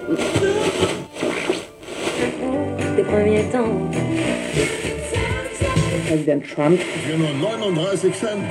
Des premiers temps. Präsident Trump. Für nur 39 Cent.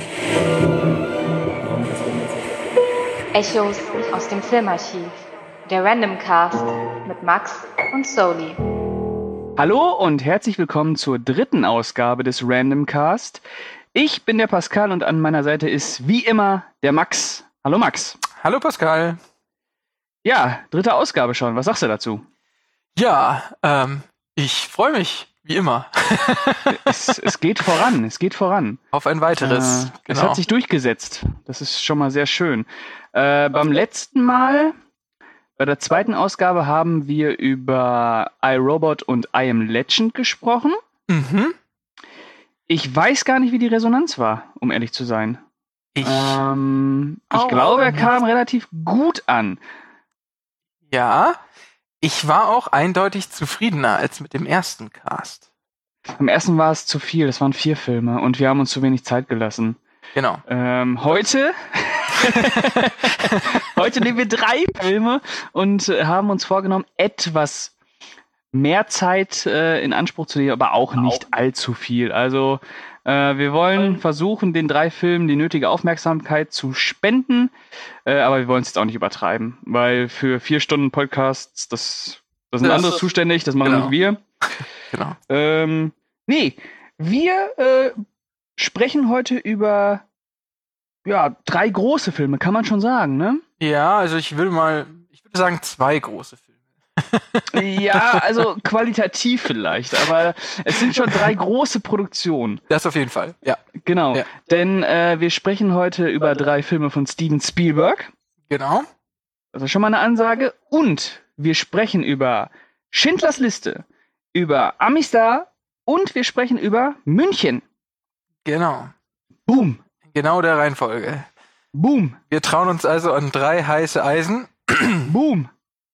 Echos aus dem Filmarchiv. Der Random Cast mit Max und Soli. Hallo und herzlich willkommen zur dritten Ausgabe des Random Cast. Ich bin der Pascal und an meiner Seite ist wie immer der Max. Hallo Max. Hallo Pascal. Ja, dritte Ausgabe schon. Was sagst du dazu? Ja, ich freue mich, wie immer. Es geht voran. Auf ein weiteres. Es hat sich durchgesetzt. Das ist schon mal sehr schön. Beim letzten Mal, bei der zweiten Ausgabe, haben wir über iRobot und I Am Legend gesprochen. Mhm. Ich weiß gar nicht, wie die Resonanz war, um ehrlich zu sein. Ich glaube, er kam relativ gut an. Ja, ich war auch eindeutig zufriedener als mit dem ersten Cast. Beim ersten war es zu viel, das waren 4 Filme und wir haben uns zu wenig Zeit gelassen. Genau. Heute nehmen wir 3 Filme und haben uns vorgenommen, etwas mehr Zeit in Anspruch zu nehmen, aber auch nicht allzu viel. Also wir wollen versuchen, den 3 Filmen die nötige Aufmerksamkeit zu spenden, aber wir wollen es jetzt auch nicht übertreiben, weil für 4 Stunden Podcasts, das sind andere zuständig, das machen nicht wir. Genau. Wir sprechen heute über 3 große Filme, kann man schon sagen, ne? Ja, also ich würde sagen 2 große Filme. Ja, also qualitativ vielleicht, aber es sind schon 3 große Produktionen. Das auf jeden Fall, ja. Genau, ja. Denn wir sprechen heute über 3 Filme von Steven Spielberg. Genau. Also schon mal eine Ansage. Und wir sprechen über Schindlers Liste, über Amistar und wir sprechen über München. Genau. Boom. Genau der Reihenfolge. Boom. Wir trauen uns also an 3 heiße Eisen. Boom.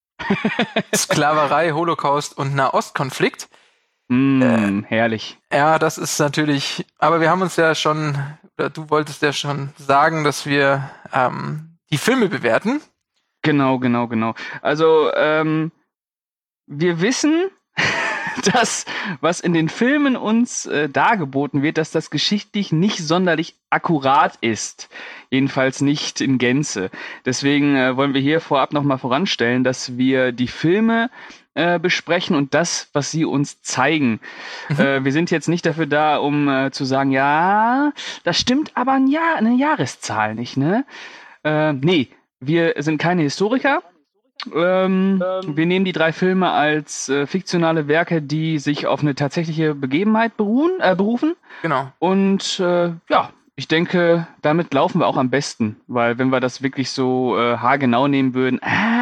Sklaverei, Holocaust und Nahostkonflikt. Herrlich. Ja, das ist natürlich, aber wir haben uns ja schon, oder du wolltest ja schon sagen, dass wir die Filme bewerten. Genau. Also, wir wissen, dass, was in den Filmen uns dargeboten wird, dass das geschichtlich nicht sonderlich akkurat ist. Jedenfalls nicht in Gänze. Deswegen wollen wir hier vorab nochmal voranstellen, dass wir die Filme besprechen und das, was sie uns zeigen. Wir sind jetzt nicht dafür da, um zu sagen, ja, das stimmt aber eine Jahreszahl nicht, ne? Nee, wir sind keine Historiker. Wir nehmen die 3 Filme als fiktionale Werke, die sich auf eine tatsächliche Begebenheit berufen. Genau. Und ich denke, damit laufen wir auch am besten, weil wenn wir das wirklich so haargenau nehmen würden,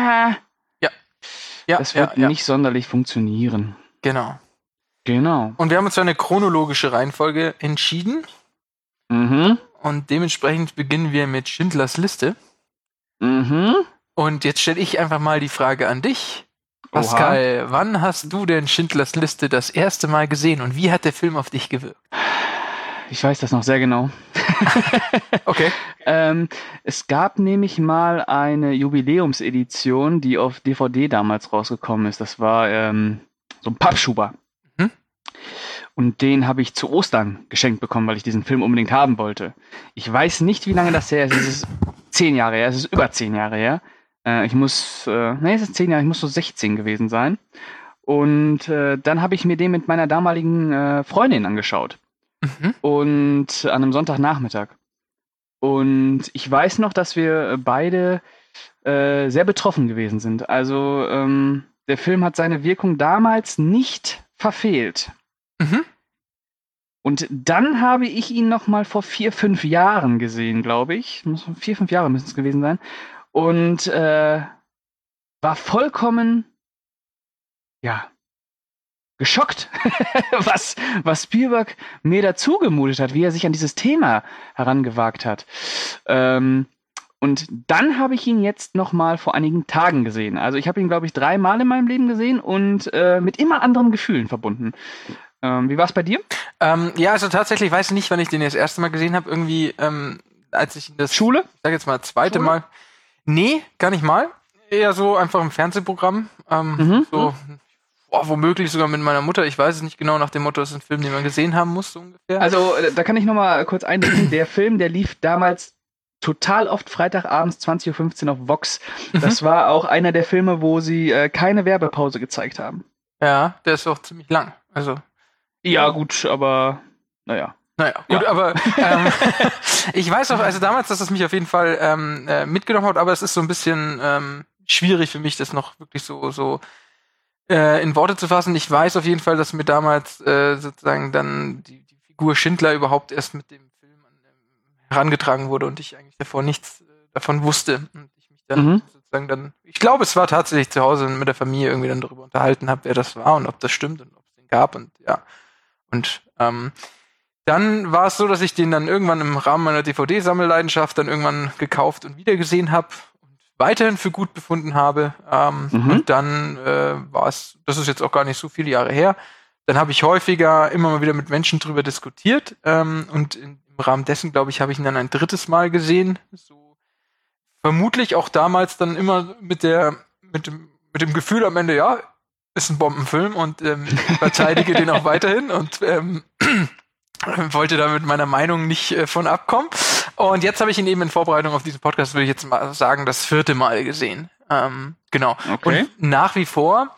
das wird nicht sonderlich funktionieren. Genau. Und wir haben uns für eine chronologische Reihenfolge entschieden. Mhm. Und dementsprechend beginnen wir mit Schindlers Liste. Mhm. Und jetzt stelle ich einfach mal die Frage an dich. Pascal, wann hast du denn Schindlers Liste das erste Mal gesehen und wie hat der Film auf dich gewirkt? Ich weiß das noch sehr genau. Okay. Es gab nämlich mal eine Jubiläumsedition, die auf DVD damals rausgekommen ist. Das war so ein Pappschuber. Mhm. Und den habe ich zu Ostern geschenkt bekommen, weil ich diesen Film unbedingt haben wollte. Ich weiß nicht, wie lange das her ist. Es ist 10 Jahre her. Es ist über 10 Jahre her. Es ist 10 Jahre. Ich muss so 16 gewesen sein. Und dann habe ich mir den mit meiner damaligen Freundin angeschaut. Mhm. Und an einem Sonntagnachmittag. Und ich weiß noch, dass wir beide sehr betroffen gewesen sind. Also der Film hat seine Wirkung damals nicht verfehlt. Mhm. Und dann habe ich ihn noch mal vor 4-5 Jahren gesehen, glaube ich. 4-5 Jahre müssen es gewesen sein. Und war vollkommen, geschockt, was Spielberg mir dazu gemutet hat, wie er sich an dieses Thema herangewagt hat. Und dann habe ich ihn jetzt noch mal vor einigen Tagen gesehen. Also ich habe ihn, glaube ich, 3 Mal in meinem Leben gesehen und mit immer anderen Gefühlen verbunden. Wie war es bei dir? Ja, also tatsächlich weiß ich nicht, wann ich den das erste Mal gesehen habe. Irgendwie, als ich das... Schule? Ich sag jetzt mal zweite Mal. Nee, gar nicht mal. eher so einfach im Fernsehprogramm. Womöglich sogar mit meiner Mutter. Ich weiß es nicht genau, nach dem Motto, das ist ein Film, den man gesehen haben muss, so ungefähr. Also, da kann ich nochmal kurz einbringen. Der Film, der lief damals total oft Freitagabends 20:15 Uhr auf Vox. Das war auch einer der Filme, wo sie keine Werbepause gezeigt haben. Ja, der ist auch ziemlich lang. Also. Ja, gut, aber naja. Naja, gut, ja. Aber ich weiß auch, also damals, dass es mich auf jeden Fall mitgenommen hat, aber es ist so ein bisschen schwierig für mich, das noch wirklich so in Worte zu fassen. Ich weiß auf jeden Fall, dass mir damals sozusagen dann die Figur Schindler überhaupt erst mit dem Film herangetragen wurde und ich eigentlich davor nichts davon wusste. Und ich mich dann sozusagen ich glaube, es war tatsächlich zu Hause mit der Familie irgendwie dann darüber unterhalten habe, wer das war und ob das stimmt und ob es den gab und ja. Und dann war es so, dass ich den dann irgendwann im Rahmen meiner DVD-Sammelleidenschaft dann irgendwann gekauft und wiedergesehen habe und weiterhin für gut befunden habe. Und dann war es, das ist jetzt auch gar nicht so viele Jahre her, dann habe ich häufiger immer mal wieder mit Menschen drüber diskutiert und im Rahmen dessen, glaube ich, habe ich ihn dann ein drittes Mal gesehen. So vermutlich auch damals dann immer mit dem Gefühl am Ende, ja, ist ein Bombenfilm und ich verteidige den auch weiterhin und wollte da mit meiner Meinung nicht von abkommen. Und jetzt habe ich ihn eben in Vorbereitung auf diesen Podcast, würde ich jetzt mal sagen, das 4. Mal gesehen. Genau. Okay. Und nach wie vor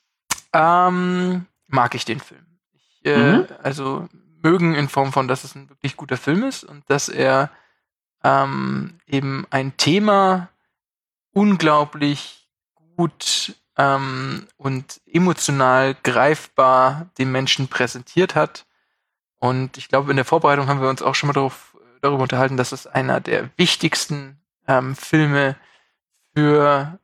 mag ich den Film. Also mögen in Form von, dass es ein wirklich guter Film ist und dass er eben ein Thema unglaublich gut und emotional greifbar dem Menschen präsentiert hat. Und ich glaube, in der Vorbereitung haben wir uns auch schon mal darüber unterhalten, dass es einer der wichtigsten Filme für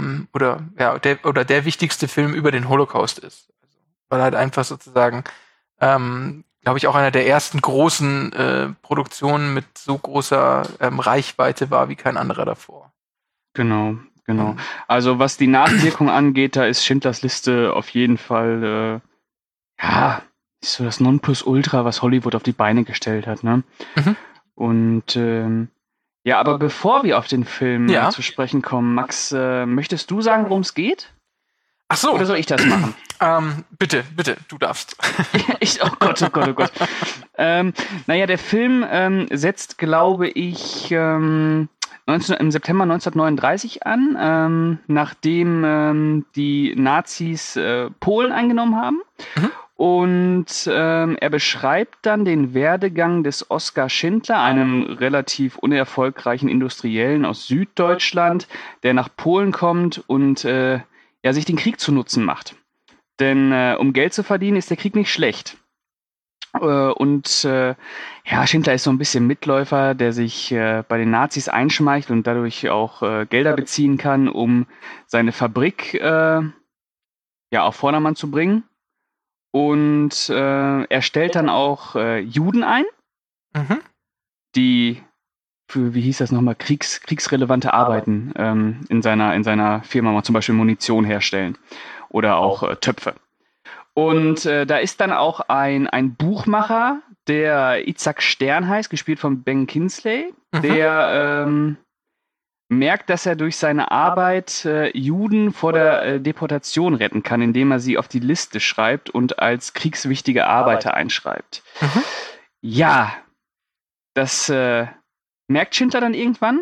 der wichtigste Film über den Holocaust ist. Also, weil halt einfach sozusagen, glaube ich, auch einer der ersten großen Produktionen mit so großer Reichweite war wie kein anderer davor. Genau. Also was die Nachwirkung angeht, da ist Schindlers Liste auf jeden Fall ist so das Nonplusultra, was Hollywood auf die Beine gestellt hat, ne? Und aber bevor wir auf den Film zu sprechen kommen, Max, möchtest du sagen, worum es geht? Ach so. Oder soll ich das machen? Bitte, du darfst. Oh Gott. Der Film setzt, glaube ich, im September 1939 an, nachdem die Nazis Polen eingenommen haben. Und er beschreibt dann den Werdegang des Oskar Schindler, einem relativ unerfolgreichen Industriellen aus Süddeutschland, der nach Polen kommt und sich den Krieg zu Nutzen macht. Denn um Geld zu verdienen, ist der Krieg nicht schlecht. Schindler ist so ein bisschen Mitläufer, der sich bei den Nazis einschmeichelt und dadurch auch Gelder beziehen kann, um seine Fabrik auf Vordermann zu bringen. Und er stellt dann auch Juden ein, die für, wie hieß das nochmal, kriegsrelevante Arbeiten in seiner Firma, zum Beispiel Munition herstellen oder auch Töpfe. Und da ist dann auch ein Buchmacher, der Itzhak Stern heißt, gespielt von Ben Kingsley, der merkt, dass er durch seine Arbeit Juden vor der Deportation retten kann, indem er sie auf die Liste schreibt und als kriegswichtige Arbeiter einschreibt. Ja, das merkt Schindler dann irgendwann,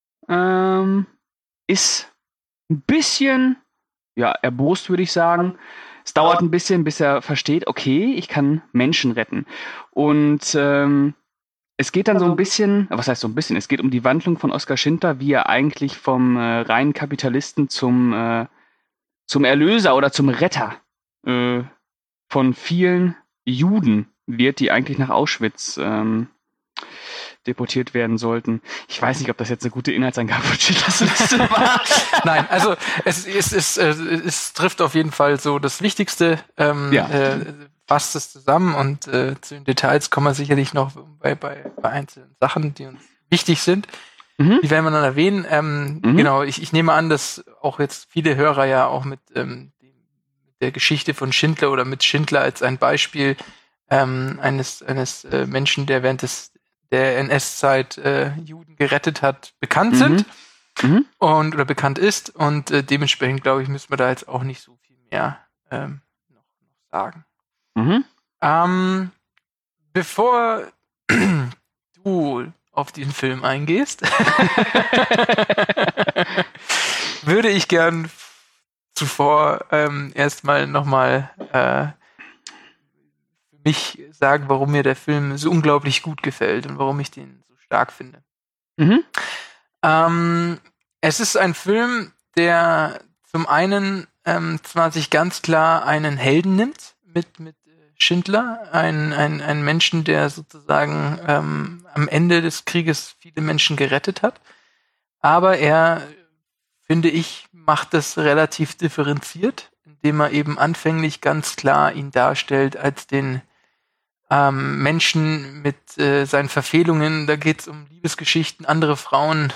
ist ein bisschen erbost, würde ich sagen. Es dauert ein bisschen, bis er versteht, okay, ich kann Menschen retten. Und es geht dann so ein bisschen, was heißt so ein bisschen, es geht um die Wandlung von Oskar Schindler, wie er eigentlich vom reinen Kapitalisten zum Erlöser oder zum Retter von vielen Juden wird, die eigentlich nach Auschwitz deportiert werden sollten. Ich weiß nicht, ob das jetzt eine gute Inhaltsangabe von Schindlers Liste war. Nein, also es trifft auf jeden Fall so das Wichtigste, fasst es zusammen und zu den Details kommen wir sicherlich noch bei einzelnen Sachen, die uns wichtig sind. Die werden wir dann erwähnen. Genau, ich nehme an, dass auch jetzt viele Hörer ja auch mit der Geschichte von Schindler oder mit Schindler als ein Beispiel eines Menschen, der während der NS-Zeit Juden gerettet hat, bekannt sind. oder bekannt ist. Und dementsprechend, glaube ich, müssen wir da jetzt auch nicht so viel mehr noch sagen. Bevor du auf diesen Film eingehst, würde ich gern zuvor erstmal nochmal für mich sagen, warum mir der Film so unglaublich gut gefällt und warum ich den so stark finde. Es ist ein Film, der zum einen zwar sich ganz klar einen Helden nimmt mit Schindler, ein Menschen, der sozusagen am Ende des Krieges viele Menschen gerettet hat, aber er, finde ich, macht das relativ differenziert, indem er eben anfänglich ganz klar ihn darstellt als den Menschen mit seinen Verfehlungen. Da geht es um Liebesgeschichten, andere Frauen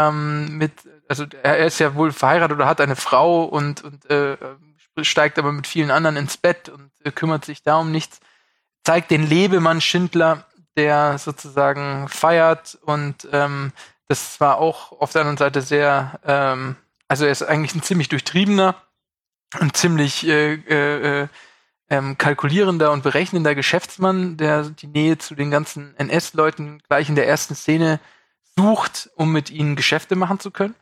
also er ist ja wohl verheiratet oder hat eine Frau und steigt aber mit vielen anderen ins Bett und kümmert sich da um nichts. Zeigt den Lebemann Schindler, der sozusagen feiert und das war auch auf der anderen Seite sehr, also er ist eigentlich ein ziemlich durchtriebener und ziemlich kalkulierender und berechnender Geschäftsmann, der die Nähe zu den ganzen NS-Leuten gleich in der ersten Szene sucht, um mit ihnen Geschäfte machen zu können.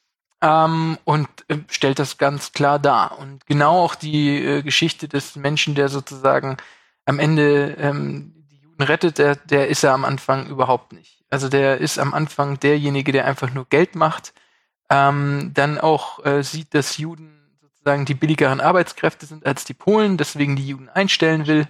Und stellt das ganz klar dar. Und genau auch die Geschichte des Menschen, der sozusagen am Ende die Juden rettet, der ist er am Anfang überhaupt nicht. Also der ist am Anfang derjenige, der einfach nur Geld macht, dann auch sieht, dass Juden sozusagen die billigeren Arbeitskräfte sind als die Polen, deswegen die Juden einstellen will.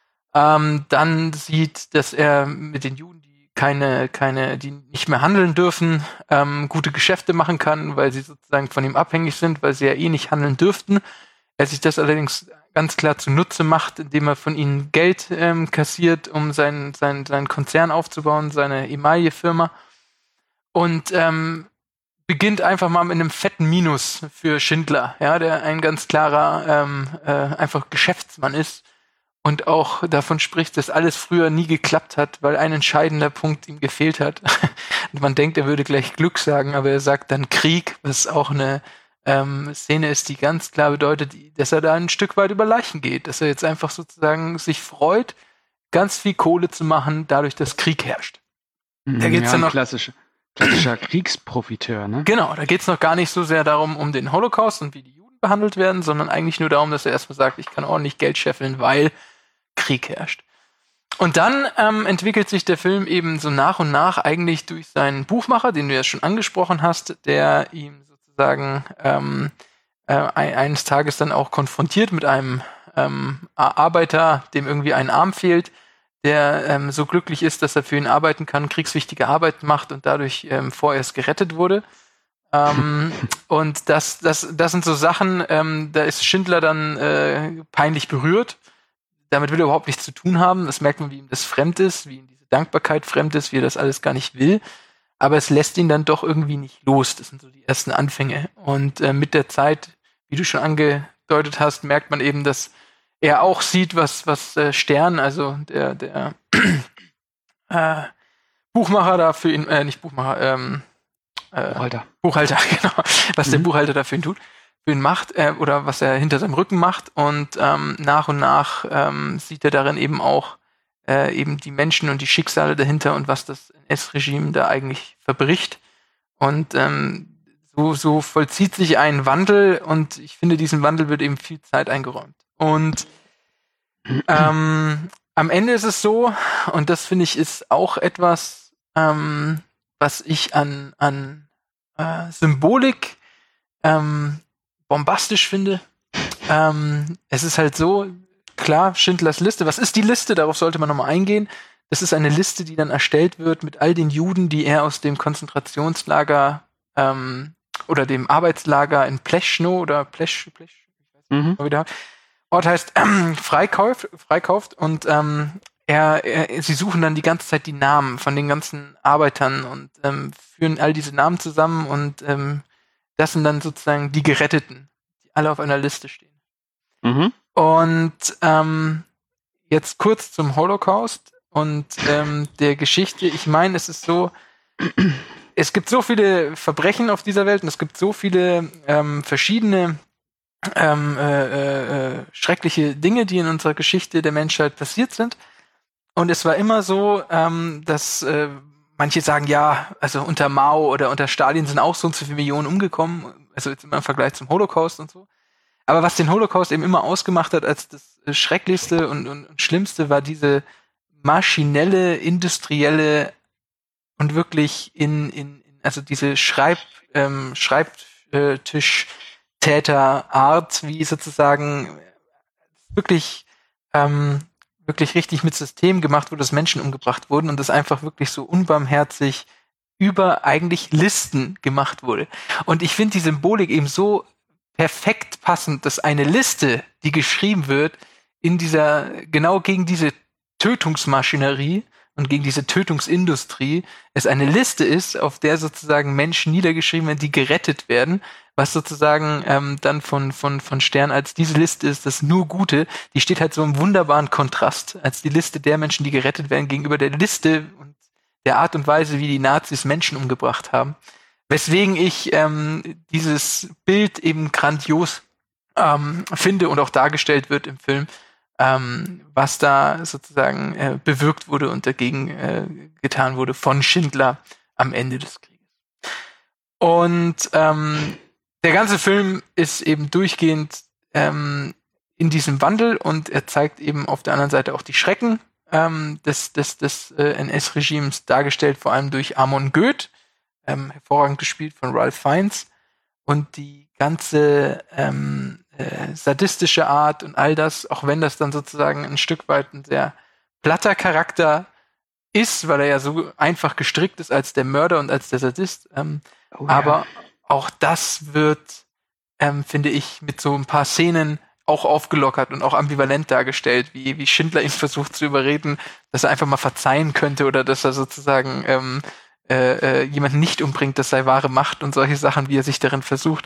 Dann sieht, dass er mit den Juden, die nicht mehr handeln dürfen, gute Geschäfte machen kann, weil sie sozusagen von ihm abhängig sind, weil sie ja eh nicht handeln dürften. Er sich das allerdings ganz klar zunutze macht, indem er von ihnen Geld kassiert, um seinen Konzern aufzubauen, seine Emaille-Firma. Und beginnt einfach mal mit einem fetten Minus für Schindler, ja, der ein ganz klarer einfach Geschäftsmann ist. Und auch davon spricht, dass alles früher nie geklappt hat, weil ein entscheidender Punkt ihm gefehlt hat. Und man denkt, er würde gleich Glück sagen, aber er sagt dann Krieg, was auch eine Szene ist, die ganz klar bedeutet, dass er da ein Stück weit über Leichen geht. Dass er jetzt einfach sozusagen sich freut, ganz viel Kohle zu machen, dadurch, dass Krieg herrscht. Da geht's dann noch klassischer Kriegsprofiteur, ne? Genau, da geht's noch gar nicht so sehr darum, um den Holocaust und wie die Juden behandelt werden, sondern eigentlich nur darum, dass er erstmal sagt, ich kann ordentlich Geld scheffeln, weil Krieg herrscht. Und dann entwickelt sich der Film eben so nach und nach eigentlich durch seinen Buchmacher, den du ja schon angesprochen hast, der ihm sozusagen eines Tages dann auch konfrontiert mit einem Arbeiter, dem irgendwie ein Arm fehlt, der so glücklich ist, dass er für ihn arbeiten kann, kriegswichtige Arbeit macht und dadurch vorerst gerettet wurde. Und das sind so Sachen, da ist Schindler dann peinlich berührt. Damit will er überhaupt nichts zu tun haben. Das merkt man, wie ihm das fremd ist, wie ihm diese Dankbarkeit fremd ist, wie er das alles gar nicht will. Aber es lässt ihn dann doch irgendwie nicht los. Das sind so die ersten Anfänge. Und mit der Zeit, wie du schon angedeutet hast, merkt man eben, dass er auch sieht, was Stern, also der Buchmacher da für ihn, nicht Buchmacher, Buchhalter, genau, was der Buchhalter da für ihn macht, oder was er hinter seinem Rücken macht. Und nach und nach sieht er darin eben auch eben die Menschen und die Schicksale dahinter und was das NS-Regime da eigentlich verbricht. Und so vollzieht sich ein Wandel und ich finde, diesem Wandel wird eben viel Zeit eingeräumt. Und am Ende ist es so, und das finde ich ist auch etwas, was ich an Symbolik bombastisch finde. Es ist halt so, klar, Schindlers Liste. Was ist die Liste? Darauf sollte man nochmal eingehen. Das ist eine Liste, die dann erstellt wird mit all den Juden, die er aus dem Konzentrationslager oder dem Arbeitslager in Pleszno oder Plesz, ich weiß nicht wieder. Ort heißt freikauft und sie suchen dann die ganze Zeit die Namen von den ganzen Arbeitern und führen all diese Namen zusammen und das sind dann sozusagen die Geretteten, die alle auf einer Liste stehen. Und jetzt kurz zum Holocaust und der Geschichte. Ich meine, es ist so, es gibt so viele Verbrechen auf dieser Welt und es gibt so viele verschiedene schreckliche Dinge, die in unserer Geschichte der Menschheit passiert sind. Und es war immer so, dass manche sagen, ja, also unter Mao oder unter Stalin sind auch so und so viele Millionen umgekommen, also jetzt immer im Vergleich zum Holocaust und so. Aber was den Holocaust eben immer ausgemacht hat als das Schrecklichste und Schlimmste, war diese maschinelle, industrielle und wirklich also diese Schreibtischtäterart, wie sozusagen wirklich wirklich richtig mit System gemacht wurde, dass Menschen umgebracht wurden und das einfach wirklich so unbarmherzig über eigentlich Listen gemacht wurde. Und ich finde die Symbolik eben so perfekt passend, dass eine Liste, die geschrieben wird, genau gegen diese Tötungsmaschinerie und gegen diese Tötungsindustrie, es eine Liste ist, auf der sozusagen Menschen niedergeschrieben werden, die gerettet werden, was sozusagen dann von Stern als diese Liste ist, das nur Gute, die steht halt so im wunderbaren Kontrast als die Liste der Menschen, die gerettet werden, gegenüber der Liste und der Art und Weise, wie die Nazis Menschen umgebracht haben. Weswegen ich dieses Bild eben grandios finde und auch dargestellt wird im Film, was da sozusagen bewirkt wurde und dagegen getan wurde von Schindler am Ende des Krieges. Und der ganze Film ist eben durchgehend in diesem Wandel und er zeigt eben auf der anderen Seite auch die Schrecken des NS-Regimes, dargestellt vor allem durch Amon Göth, hervorragend gespielt von Ralph Fiennes, und die ganze sadistische Art und all das, auch wenn das dann sozusagen ein Stück weit ein sehr platter Charakter ist, weil er ja so einfach gestrickt ist als der Mörder und als der Sadist. Aber auch das wird, finde ich, mit so ein paar Szenen auch aufgelockert und auch ambivalent dargestellt, wie Schindler ihn versucht zu überreden, dass er einfach mal verzeihen könnte oder dass er sozusagen jemanden nicht umbringt, das sei wahre Macht und solche Sachen, wie er sich darin versucht.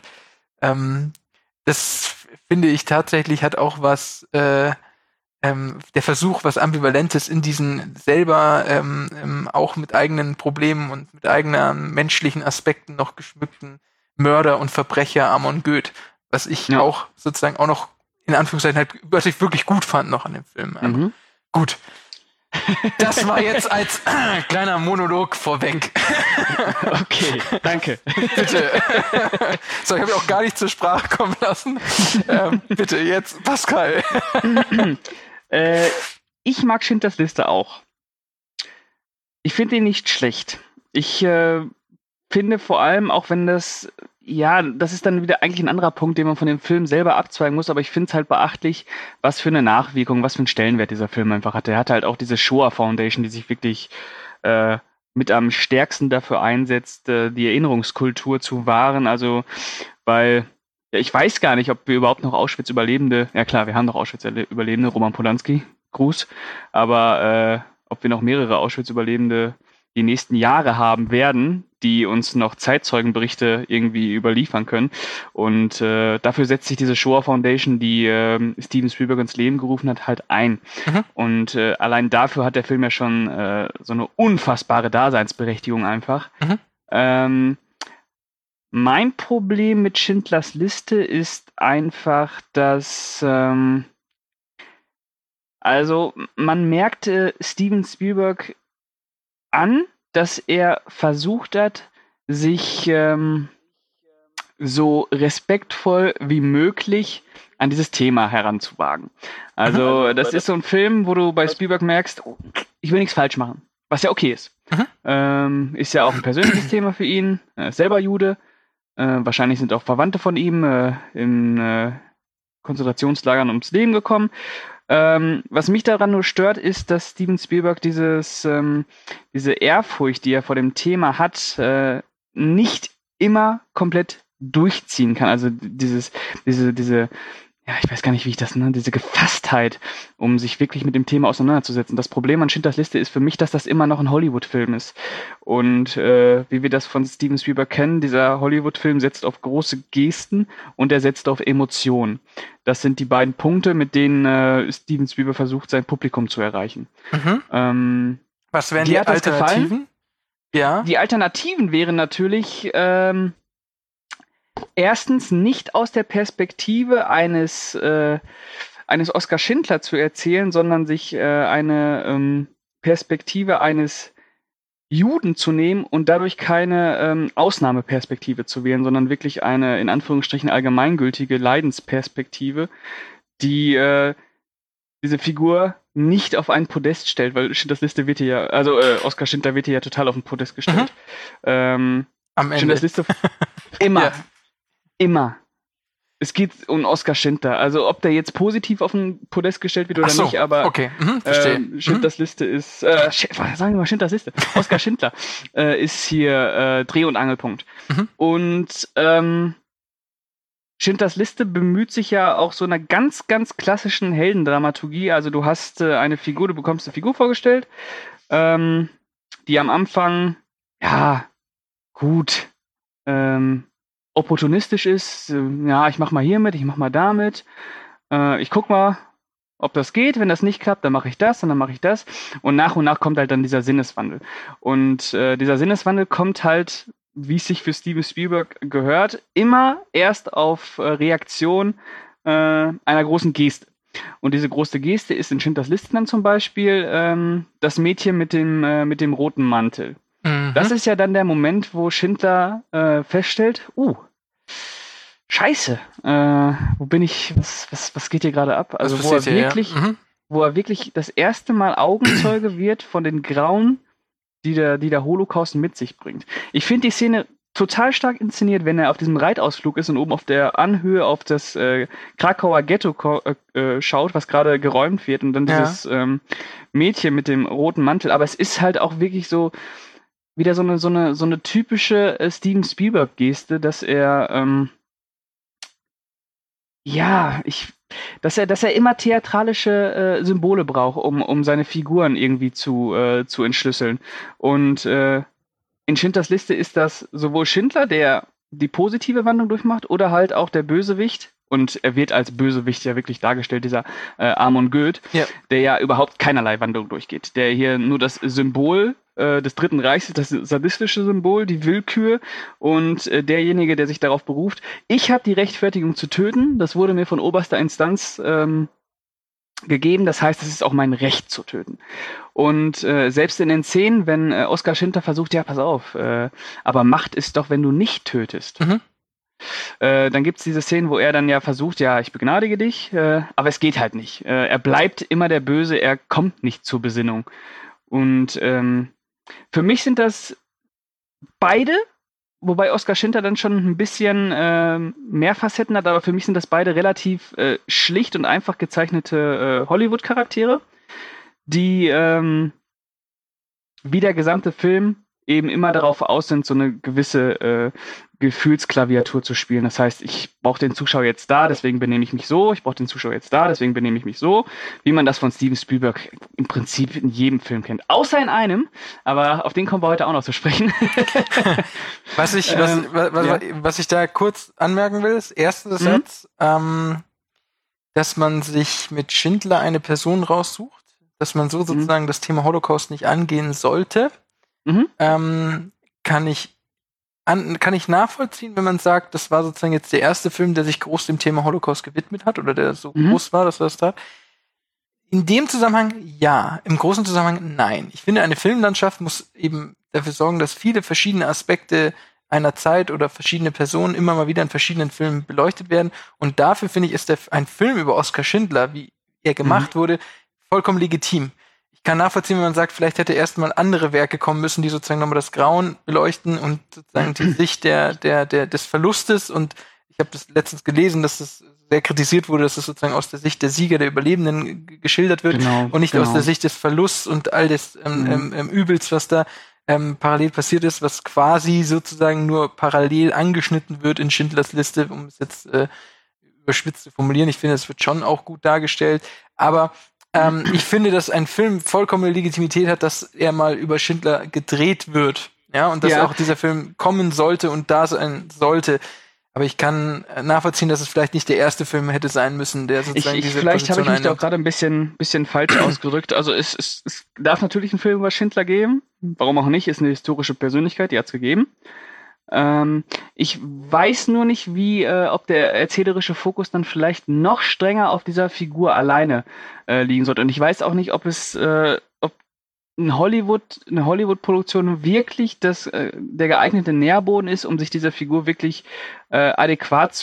Das finde ich tatsächlich hat auch was, der Versuch, was Ambivalentes in diesen selber auch mit eigenen Problemen und mit eigenen menschlichen Aspekten noch geschmückten Mörder und Verbrecher Amon Göth, was ich auch sozusagen auch noch in Anführungszeichen halt, was ich wirklich gut fand noch an dem Film. Gut. Das war jetzt als kleiner Monolog vorweg. Okay, danke. Bitte. So, ich habe ja auch gar nicht zur Sprache kommen lassen. Bitte, jetzt Pascal. Ich mag Schindlers Liste auch. Ich finde ihn nicht schlecht. Ich finde vor allem, auch wenn das ist dann wieder eigentlich ein anderer Punkt, den man von dem Film selber abzweigen muss, aber ich finde es halt beachtlich, was für eine Nachwirkung, was für einen Stellenwert dieser Film einfach hatte. Er hat halt auch diese Shoah Foundation, die sich wirklich mit am stärksten dafür einsetzt, die Erinnerungskultur zu wahren. Also, weil ich weiß gar nicht, ob wir überhaupt noch Auschwitz-Überlebende, ja klar, wir haben noch Auschwitz-Überlebende, Roman Polanski, Gruß, aber ob wir noch mehrere Auschwitz-Überlebende die nächsten Jahre haben werden, die uns noch Zeitzeugenberichte irgendwie überliefern können. Und dafür setzt sich diese Shoah Foundation, die Steven Spielberg ins Leben gerufen hat, halt ein. Und allein dafür hat der Film ja schon so eine unfassbare Daseinsberechtigung einfach. Mein Problem mit Schindlers Liste ist einfach, dass also man merkte Steven Spielberg an, dass er versucht hat, sich so respektvoll wie möglich an dieses Thema heranzuwagen. Also das ist so ein Film, wo du bei Spielberg merkst, ich will nichts falsch machen, was ja okay ist. Ist ja auch ein persönliches Thema für ihn, er ist selber Jude, wahrscheinlich sind auch Verwandte von ihm in Konzentrationslagern ums Leben gekommen. Was mich daran nur stört, ist, dass Steven Spielberg diese Ehrfurcht, die er vor dem Thema hat, nicht immer komplett durchziehen kann. Also diese, ja, ich weiß gar nicht, wie ich das nenne, diese Gefasstheit, um sich wirklich mit dem Thema auseinanderzusetzen. Das Problem an Schindlers Liste ist für mich, dass das immer noch ein Hollywood-Film ist. Und wie wir das von Steven Spielberg kennen, dieser Hollywood-Film setzt auf große Gesten und er setzt auf Emotionen. Das sind die beiden Punkte, mit denen Steven Spielberg versucht, sein Publikum zu erreichen. Was wären die Dir hat das Alternativen? gefallen? Ja. Die Alternativen wären natürlich erstens nicht aus der Perspektive eines Oskar Schindler zu erzählen, sondern sich eine Perspektive eines Juden zu nehmen und dadurch keine Ausnahmeperspektive zu wählen, sondern wirklich eine in Anführungsstrichen allgemeingültige Leidensperspektive, die diese Figur nicht auf ein Podest stellt, weil Schindlers Liste wird hier ja, also Oskar Schindler wird hier ja total auf ein Podest gestellt. Am Ende. Schindlers Liste immer. Ja. Immer. Es geht um Oskar Schindler. Also ob der jetzt positiv auf ein Podest gestellt wird oder Ach so, nicht, aber okay. Verstehe. Schindlers Liste ist, sagen wir mal Schindlers Liste. Oskar Schindler ist hier Dreh- und Angelpunkt. Und Schindlers Liste bemüht sich ja auch so einer ganz, ganz klassischen Heldendramaturgie. Also du hast eine Figur, du bekommst eine Figur vorgestellt, die am Anfang, ja, gut, opportunistisch ist. Ja, ich mach mal hier mit, ich mach mal damit. Ich guck mal, ob das geht. Wenn das nicht klappt, dann mache ich das und dann mache ich das. Und nach kommt halt dann dieser Sinneswandel. Und dieser Sinneswandel kommt halt, wie es sich für Steven Spielberg gehört, immer erst auf Reaktion einer großen Geste. Und diese große Geste ist in Schindlers Liste dann zum Beispiel das Mädchen mit dem roten Mantel. Das ist ja dann der Moment, wo Schindler feststellt, Scheiße, wo bin ich, was geht hier gerade ab? Also wo er wirklich das erste Mal Augenzeuge wird von den Grauen, die der Holocaust mit sich bringt. Ich finde die Szene total stark inszeniert, wenn er auf diesem Reitausflug ist und oben auf der Anhöhe auf das Krakauer Ghetto schaut, was gerade geräumt wird und dann dieses Mädchen mit dem roten Mantel. Aber es ist halt auch wirklich so wieder so eine typische Steven Spielberg-Geste, dass er dass er immer theatralische Symbole braucht, um seine Figuren irgendwie zu entschlüsseln. Und in Schindlers Liste ist das sowohl Schindler, der die positive Wandlung durchmacht, oder halt auch der Bösewicht. Und er wird als Bösewicht ja wirklich dargestellt, dieser Amon Göth, der ja überhaupt keinerlei Wandlung durchgeht. Der hier nur das Symbol des Dritten Reichs, das sadistische Symbol, die Willkür und derjenige, der sich darauf beruft, ich habe die Rechtfertigung zu töten, das wurde mir von oberster Instanz gegeben, das heißt, es ist auch mein Recht zu töten. Und selbst in den Szenen, wenn Oskar Schindler versucht, ja, pass auf, aber Macht ist doch, wenn du nicht tötest. Dann gibt es diese Szenen, wo er dann ja versucht, ja, ich begnadige dich, aber es geht halt nicht. Er bleibt immer der Böse, er kommt nicht zur Besinnung. Und für mich sind das beide, wobei Oskar Schindler dann schon ein bisschen mehr Facetten hat, aber für mich sind das beide relativ schlicht und einfach gezeichnete Hollywood-Charaktere, die wie der gesamte Film eben immer darauf aus sind, so eine gewisse Gefühlsklaviatur zu spielen. Das heißt, ich brauche den Zuschauer jetzt da, deswegen benehme ich mich so, ich brauche den Zuschauer jetzt da, deswegen benehme ich mich so, wie man das von Steven Spielberg im Prinzip in jedem Film kennt. Außer in einem, aber auf den kommen wir heute auch noch zu sprechen. Was ich da kurz anmerken will, ist erster Satz, dass man sich mit Schindler eine Person raussucht, dass man so sozusagen das Thema Holocaust nicht angehen sollte. Kann ich nachvollziehen, wenn man sagt, das war sozusagen jetzt der erste Film, der sich groß dem Thema Holocaust gewidmet hat oder der so groß war, dass er das tat. In dem Zusammenhang ja, im großen Zusammenhang nein. Ich finde, eine Filmlandschaft muss eben dafür sorgen, dass viele verschiedene Aspekte einer Zeit oder verschiedene Personen immer mal wieder in verschiedenen Filmen beleuchtet werden. Und dafür, finde ich, ist ein Film über Oskar Schindler, wie er gemacht wurde, vollkommen legitim. Ich kann nachvollziehen, wenn man sagt, vielleicht hätte erst mal andere Werke kommen müssen, die sozusagen nochmal das Grauen beleuchten und sozusagen die Sicht des Verlustes. Und ich habe das letztens gelesen, dass das sehr kritisiert wurde, dass es sozusagen aus der Sicht der Sieger, der Überlebenden geschildert wird und nicht aus der Sicht des Verlusts und all des Übels, was da parallel passiert ist, was quasi sozusagen nur parallel angeschnitten wird in Schindlers Liste, um es jetzt überspitzt zu formulieren. Ich finde, es wird schon auch gut dargestellt, aber ich finde, dass ein Film vollkommene Legitimität hat, dass er mal über Schindler gedreht wird, ja, und dass auch dieser Film kommen sollte und da sein sollte. Aber ich kann nachvollziehen, dass es vielleicht nicht der erste Film hätte sein müssen, der sozusagen diese vielleicht habe ich mich da auch einnimmt. gerade ein bisschen falsch ausgedrückt. Also es darf natürlich einen Film über Schindler geben, warum auch nicht, ist eine historische Persönlichkeit, die hat's gegeben. Ich weiß nur nicht, ob der erzählerische Fokus dann vielleicht noch strenger auf dieser Figur alleine liegen sollte. Und ich weiß auch nicht, ob ob eine Hollywood-Produktion wirklich der geeignete Nährboden ist, um sich dieser Figur wirklich adäquat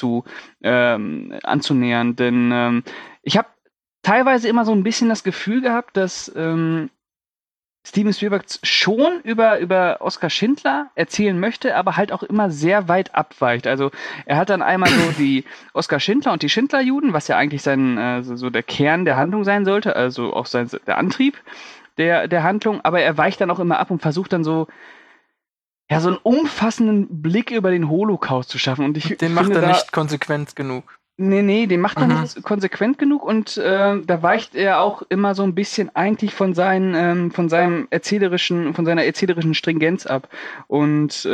anzunähern. Denn ich habe teilweise immer so ein bisschen das Gefühl gehabt, dass Steven Spielberg schon über Oskar Schindler erzählen möchte, aber halt auch immer sehr weit abweicht. Also er hat dann einmal so die Oskar Schindler und die Schindlerjuden, was ja eigentlich so der Kern der Handlung sein sollte, also auch der Antrieb der Handlung, aber er weicht dann auch immer ab und versucht dann so einen umfassenden Blick über den Holocaust zu schaffen. Und den macht er nicht konsequent genug. Nee, den macht er nicht konsequent genug und da weicht er auch immer so ein bisschen eigentlich von seiner erzählerischen Stringenz ab. Und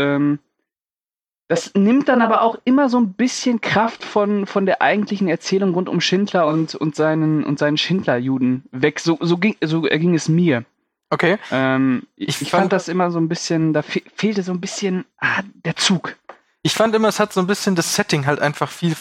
das nimmt dann aber auch immer so ein bisschen Kraft von der eigentlichen Erzählung rund um Schindler und seinen Schindlerjuden weg. So ging es mir. Okay. Ich fand das immer so ein bisschen, da fehlte so ein bisschen der Zug. Ich fand immer, es hat so ein bisschen das Setting halt einfach viel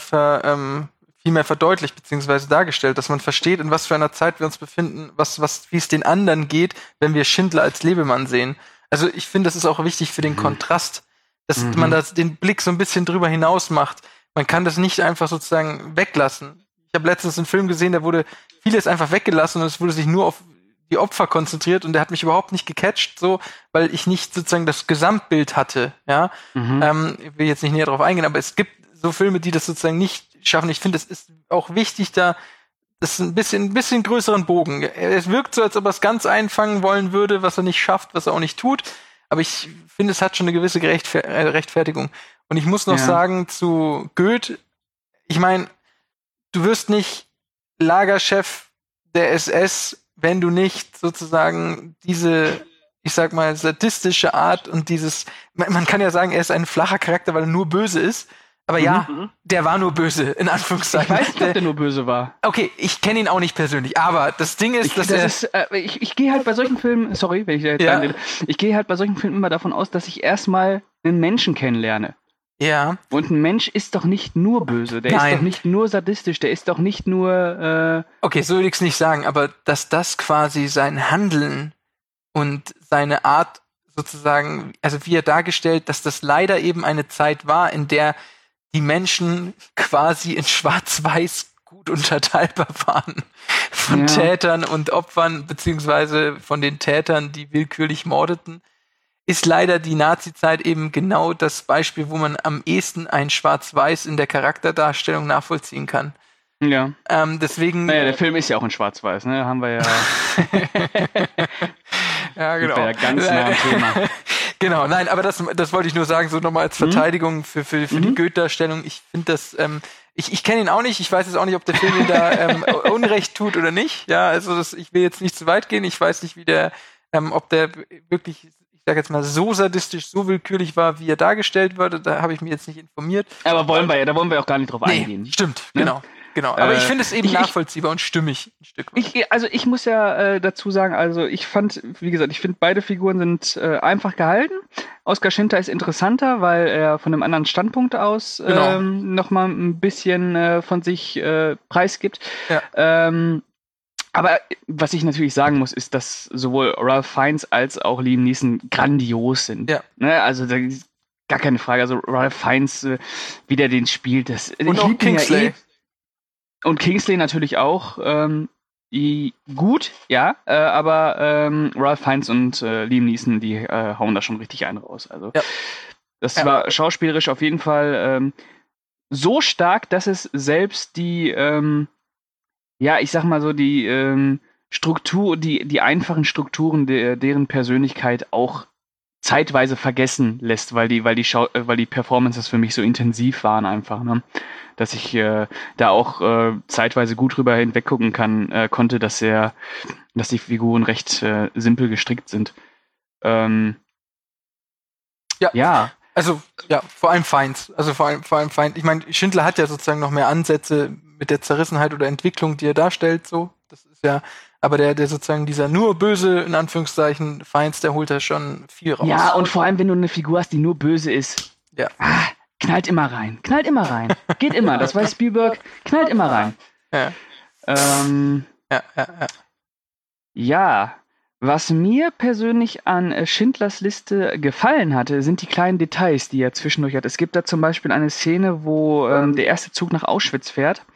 mehr verdeutlicht beziehungsweise dargestellt, dass man versteht, in was für einer Zeit wir uns befinden, wie es den anderen geht, wenn wir Schindler als Lebemann sehen. Also ich finde, das ist auch wichtig für den Kontrast, dass man da den Blick so ein bisschen drüber hinaus macht. Man kann das nicht einfach sozusagen weglassen. Ich habe letztens einen Film gesehen, da wurde vieles einfach weggelassen und es wurde sich nur auf die Opfer konzentriert und der hat mich überhaupt nicht gecatcht, so, weil ich nicht sozusagen das Gesamtbild hatte, ja. Ich will jetzt nicht näher drauf eingehen, aber es gibt so Filme, die das sozusagen nicht schaffen. Ich finde, es ist auch wichtig, das ein bisschen größeren Bogen. Es wirkt so, als ob er es ganz einfangen wollen würde, was er nicht schafft, was er auch nicht tut. Aber ich finde, es hat schon eine gewisse Rechtfertigung. Und ich muss noch sagen, zu Goethe, ich meine, du wirst nicht Lagerchef der SS, wenn du nicht sozusagen diese, ich sag mal, sadistische Art und man kann ja sagen, er ist ein flacher Charakter, weil er nur böse ist. Aber der war nur böse, in Anführungszeichen. Ich weiß nicht, ob der nur böse war. Okay, ich kenne ihn auch nicht persönlich, aber das Ding ist, ich gehe halt bei solchen Filmen, sorry, wenn ich da jetzt reinrede, ich gehe halt bei solchen Filmen immer davon aus, dass ich erstmal einen Menschen kennenlerne. Ja. Und ein Mensch ist doch nicht nur böse, der ist doch nicht nur sadistisch, der ist doch nicht nur Okay, so will ich es nicht sagen, aber dass das quasi sein Handeln und seine Art sozusagen, also wie er dargestellt, dass das leider eben eine Zeit war, in der die Menschen quasi in Schwarz-Weiß gut unterteilbar waren. Von Tätern und Opfern, beziehungsweise von den Tätern, die willkürlich mordeten, ist leider die Nazi-Zeit eben genau das Beispiel, wo man am ehesten ein Schwarz-Weiß in der Charakterdarstellung nachvollziehen kann. Ja. Deswegen. Naja, der Film ist ja auch in Schwarz-Weiß, ne? Haben wir ja. Ja, genau. Ja ganz nah am Thema. Genau, nein, aber das wollte ich nur sagen, so nochmal als Verteidigung für die Goethe-Darstellung. Ich finde das, ich kenne ihn auch nicht, ich weiß jetzt auch nicht, ob der Film ihm da Unrecht tut oder nicht. Ja, also ich will jetzt nicht zu weit gehen, ich weiß nicht, wie ob der wirklich, ich sage jetzt mal, so sadistisch, so willkürlich war, wie er dargestellt wurde, da habe ich mich jetzt nicht informiert. Aber da wollen wir auch gar nicht drauf eingehen. Stimmt, ne? Genau. Aber ich finde es eben nachvollziehbar und stimmig ein Stück weit. Ich muss ja dazu sagen, also ich finde beide Figuren sind einfach gehalten. Oskar Schindler ist interessanter, weil er von einem anderen Standpunkt aus nochmal ein bisschen von sich preisgibt. Ja. Aber was ich natürlich sagen muss, ist, dass sowohl Ralph Fiennes als auch Liam Neeson grandios sind. Ja. Ne? Also da ist gar keine Frage. Also Ralph Fiennes, wie der den spielt, und auch Kingsley. Und Kingsley natürlich auch gut, ja, aber Ralph Fiennes und Liam Neeson, die hauen da schon richtig einen raus. Also das war schauspielerisch auf jeden Fall so stark, dass es selbst die, ich sag mal so, die die einfachen Strukturen deren Persönlichkeit auch zeitweise vergessen lässt, weil die Performances für mich so intensiv waren einfach, ne? Dass ich da auch zeitweise gut drüber hinweggucken konnte, dass die Figuren recht simpel gestrickt sind. Also, vor allem Fiennes. Also vor allem Fiennes. Ich meine, Schindler hat ja sozusagen noch mehr Ansätze mit der Zerrissenheit oder Entwicklung, die er darstellt, so. Das ist ja, Aber der sozusagen dieser nur böse, in Anführungszeichen, Feinds, der holt da schon viel raus. Ja, und vor allem, wenn du eine Figur hast, die nur böse ist, Ja. knallt immer rein. Geht immer, das weiß Spielberg, knallt immer rein. Ja. Ja. Ja, was mir persönlich an Schindlers Liste gefallen hatte, sind die kleinen Details, die er zwischendurch hat. Es gibt da zum Beispiel eine Szene, wo der erste Zug nach Auschwitz fährt.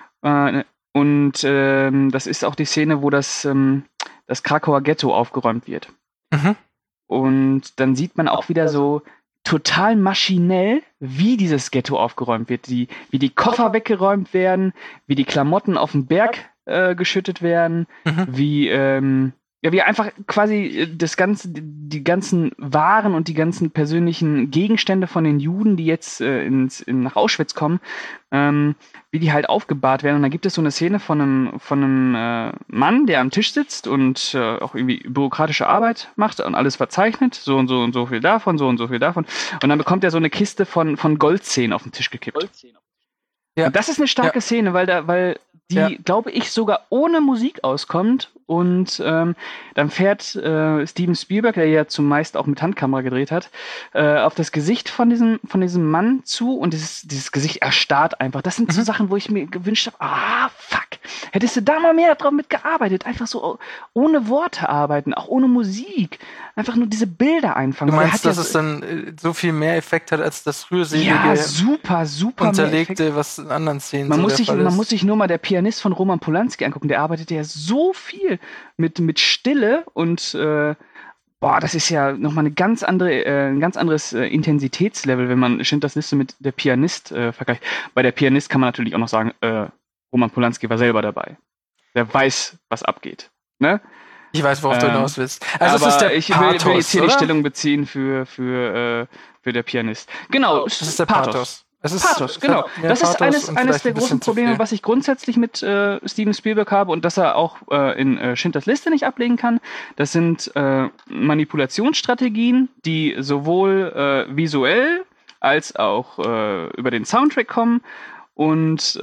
Das ist auch die Szene, wo das Krakauer Ghetto aufgeräumt wird. Mhm. Und dann sieht man auch wieder so total maschinell, wie dieses Ghetto aufgeräumt wird. Wie die Koffer weggeräumt werden, wie die Klamotten auf den Berg geschüttet werden, wie einfach quasi die ganzen Waren und die ganzen persönlichen Gegenstände von den Juden, die jetzt nach Auschwitz kommen, wie die halt aufgebahrt werden. Und da gibt es so eine Szene von einem Mann, der am Tisch sitzt und auch irgendwie bürokratische Arbeit macht und alles verzeichnet, so und so viel davon, so und so viel davon. Und dann bekommt er so eine Kiste von Goldzähnen auf den Tisch gekippt. Ja. Und das ist eine starke Szene, weil die, glaube ich, sogar ohne Musik auskommt. Und dann fährt Steven Spielberg, der ja zumeist auch mit Handkamera gedreht hat, auf das Gesicht von diesem Mann zu. Und dieses Gesicht erstarrt einfach. Das sind so Sachen, wo ich mir gewünscht habe, fuck, hättest du da mal mehr drauf mitgearbeitet. Einfach so ohne Worte arbeiten, auch ohne Musik. Einfach nur diese Bilder einfangen. Du meinst, dass es dann so viel mehr Effekt hat, als das rührselige, ja, super unterlegte, was in anderen Szenen man muss sich nur mal der Pianist von Roman Polanski angucken. Der arbeitet ja so viel mit Stille und das ist ja nochmal ein ganz anderes Intensitätslevel, wenn man Schindlers Liste mit der Pianist vergleicht. Bei der Pianist kann man natürlich auch noch sagen, Roman Polanski war selber dabei. Der weiß, was abgeht. Ne? Ich weiß, worauf du hinaus willst. Also aber es ist der ich Pathos, will jetzt hier oder? die Stellung beziehen für der Pianist. Genau, Das ist der Pathos. Es ist Pathos, genau. Das ist eines der großen Probleme, was ich grundsätzlich mit Steven Spielberg habe und dass er auch in Schindlers Liste nicht ablegen kann. Das sind Manipulationsstrategien, die sowohl visuell als auch über den Soundtrack kommen. Und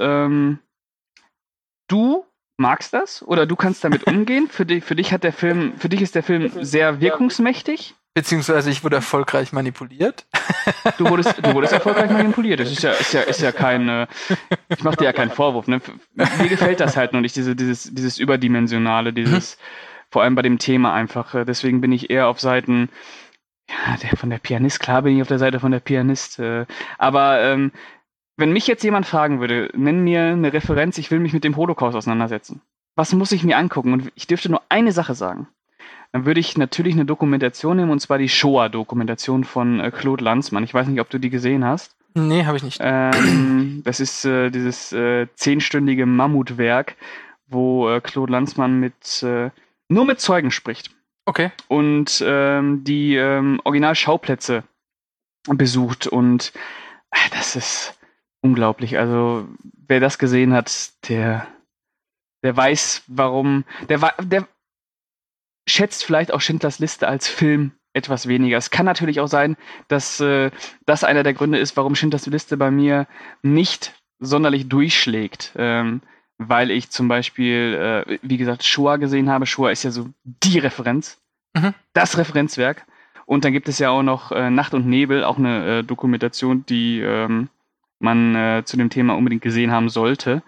du magst das oder du kannst damit umgehen. Für dich ist der Film sehr wirkungsmächtig. Beziehungsweise ich wurde erfolgreich manipuliert. Du wurdest erfolgreich manipuliert. Das ist ja kein, ich mache dir ja keinen Vorwurf. Ne? Mir gefällt das halt noch nicht, dieses Überdimensionale, vor allem bei dem Thema einfach. Deswegen bin ich eher auf Seiten, von der Pianist. Klar bin ich auf der Seite von der Pianist. Aber wenn mich jetzt jemand fragen würde, nenn mir eine Referenz, ich will mich mit dem Holocaust auseinandersetzen. Was muss ich mir angucken? Und ich dürfte nur eine Sache sagen. Dann würde ich natürlich eine Dokumentation nehmen, und zwar die Shoah-Dokumentation von Claude Lanzmann. Ich weiß nicht, ob du die gesehen hast. Nee, habe ich nicht. Das ist dieses 10-stündige Mammutwerk, wo Claude Lanzmann nur mit Zeugen spricht. Okay. Und die Originalschauplätze besucht. Und das ist unglaublich. Also, wer das gesehen hat, der weiß, warum. Der schätzt vielleicht auch Schindlers Liste als Film etwas weniger. Es kann natürlich auch sein, dass das einer der Gründe ist, warum Schindlers Liste bei mir nicht sonderlich durchschlägt. Weil ich zum Beispiel, wie gesagt, Shoah gesehen habe. Shoah ist ja so die Referenz. Das Referenzwerk. Und dann gibt es ja auch noch Nacht und Nebel, auch eine Dokumentation, die man zu dem Thema unbedingt gesehen haben sollte.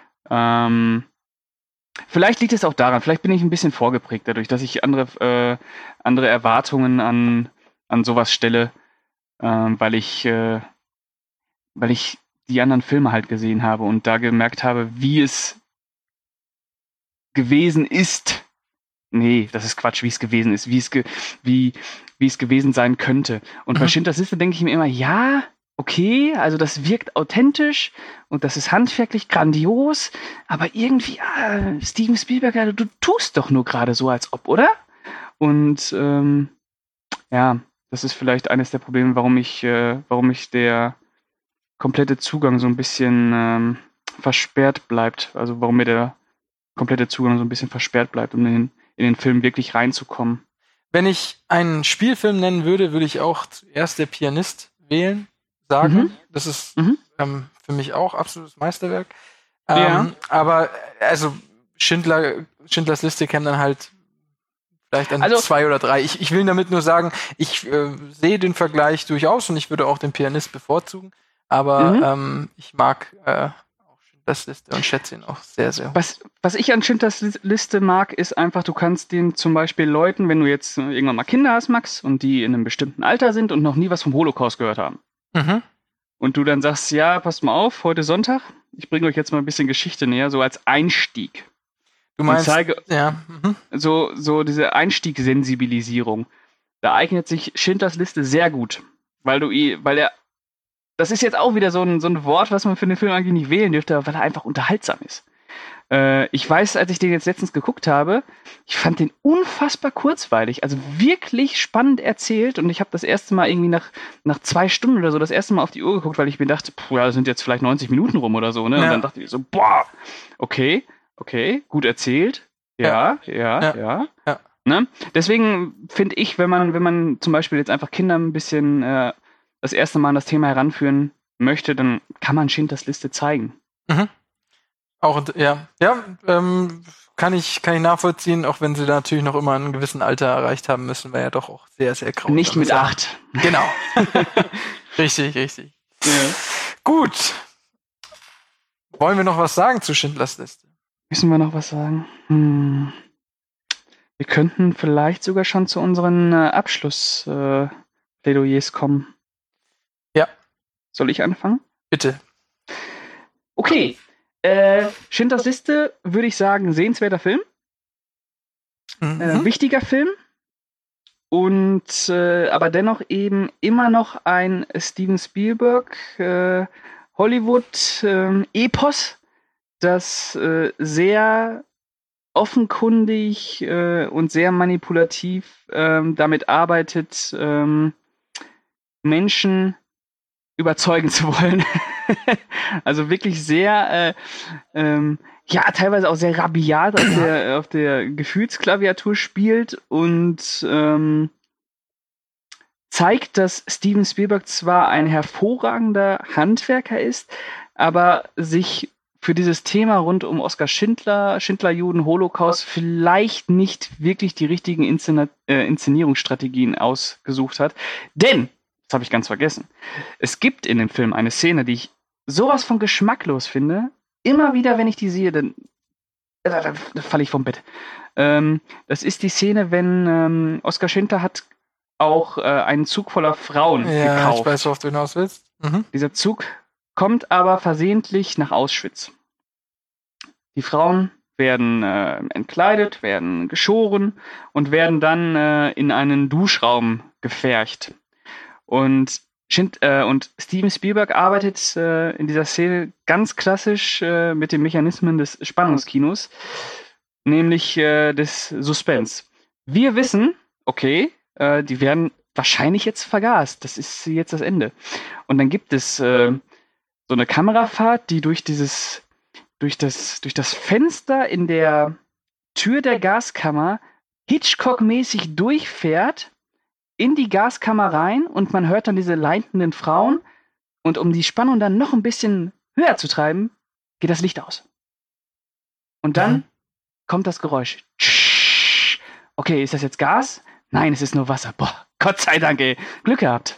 Vielleicht liegt es auch daran, vielleicht bin ich ein bisschen vorgeprägt dadurch, dass ich andere Erwartungen an sowas stelle, weil ich die anderen Filme halt gesehen habe und da gemerkt habe, wie es gewesen ist. Nee, das ist Quatsch, wie es gewesen ist, wie es gewesen sein könnte. Und bei Schindlers Liste denke ich mir immer, ja, okay, also das wirkt authentisch und das ist handwerklich grandios, aber irgendwie, Steven Spielberg, du tust doch nur gerade so, als ob, oder? Und das ist vielleicht eines der Probleme, warum ich der komplette Zugang so ein bisschen versperrt bleibt. Also warum mir der komplette Zugang so ein bisschen versperrt bleibt, um in den Film wirklich reinzukommen. Wenn ich einen Spielfilm nennen würde, würde ich auch zuerst Der Pianist wählen. Sagen. Das ist für mich auch absolutes Meisterwerk. Ja. Aber also Schindler Schindlers Liste käme dann halt vielleicht an Also- 2 oder 3. Ich will damit nur sagen, ich sehe den Vergleich durchaus und ich würde auch den Pianist bevorzugen, aber ich mag auch Schindlers Liste und schätze ihn auch sehr, sehr hoch. Was ich an Schindlers Liste mag, ist einfach, du kannst den zum Beispiel Leuten, wenn du jetzt irgendwann mal Kinder hast, Max, und die in einem bestimmten Alter sind und noch nie was vom Holocaust gehört haben. Mhm. Und du dann sagst, ja, passt mal auf, heute Sonntag, ich bringe euch jetzt mal ein bisschen Geschichte näher, so als Einstieg. Du meinst, zeige- ja. Mhm. So diese Einstiegssensibilisierung. Da eignet sich Schindlers Liste sehr gut. Weil er, das ist jetzt auch wieder so ein Wort, was man für den Film eigentlich nicht wählen dürfte, weil er einfach unterhaltsam ist. Ich weiß, als ich den jetzt letztens geguckt habe, ich fand den unfassbar kurzweilig, also wirklich spannend erzählt und ich habe das erste Mal irgendwie nach 2 Stunden oder so das erste Mal auf die Uhr geguckt, weil ich mir dachte, das sind jetzt vielleicht 90 Minuten rum oder so, ne? Und Ja. dann dachte ich so, boah, okay, gut erzählt, ja. Ja. Ne? Deswegen finde ich, wenn man zum Beispiel jetzt einfach Kinder ein bisschen das erste Mal an das Thema heranführen möchte, dann kann man Schindlers Liste zeigen. Auch, kann ich nachvollziehen, auch wenn sie da natürlich noch immer einen gewissen Alter erreicht haben müssen, weil ja doch auch sehr, sehr grausam Nicht mit ist. 8. Genau. Richtig. Gut. Wollen wir noch was sagen zu Schindlers Liste? Müssen wir noch was sagen? Wir könnten vielleicht sogar schon zu unseren Abschlussplädoyers kommen. Ja. Soll ich anfangen? Bitte. Okay. Schindlers Liste, würde ich sagen, sehenswerter Film. Wichtiger Film. Und aber dennoch eben immer noch ein Steven Spielberg Hollywood-Epos, das sehr offenkundig und sehr manipulativ damit arbeitet, Menschen überzeugen zu wollen. Also wirklich sehr, teilweise auch sehr rabiat auf der Gefühlsklaviatur spielt und zeigt, dass Steven Spielberg zwar ein hervorragender Handwerker ist, aber sich für dieses Thema rund um Oskar Schindler, Schindlerjuden, Holocaust vielleicht nicht wirklich die richtigen Inszenierungsstrategien ausgesucht hat. Denn, das habe ich ganz vergessen, es gibt in dem Film eine Szene, die ich sowas von geschmacklos finde. Immer wieder, wenn ich die sehe, dann falle ich vom Bett. Das ist die Szene, wenn Oskar Schindler hat auch einen Zug voller Frauen gekauft. Ich weiß, worauf du hinaus willst. Mhm. Dieser Zug kommt aber versehentlich nach Auschwitz. Die Frauen werden entkleidet, werden geschoren und werden dann in einen Duschraum gefercht. Und Steven Spielberg arbeitet in dieser Szene ganz klassisch mit den Mechanismen des Spannungskinos, nämlich des Suspense. Wir wissen, okay, die werden wahrscheinlich jetzt vergast. Das ist jetzt das Ende. Und dann gibt es so eine Kamerafahrt, die durch das Fenster in der Tür der Gaskammer Hitchcock-mäßig durchfährt in die Gaskammer rein und man hört dann diese leidenden Frauen und um die Spannung dann noch ein bisschen höher zu treiben, geht das Licht aus. Und dann kommt das Geräusch. Okay, ist das jetzt Gas? Nein, es ist nur Wasser. Boah, Gott sei Dank, ey. Glück gehabt.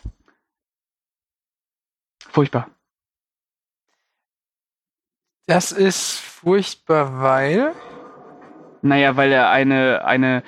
Furchtbar. Das ist furchtbar, weil... Naja, weil er eine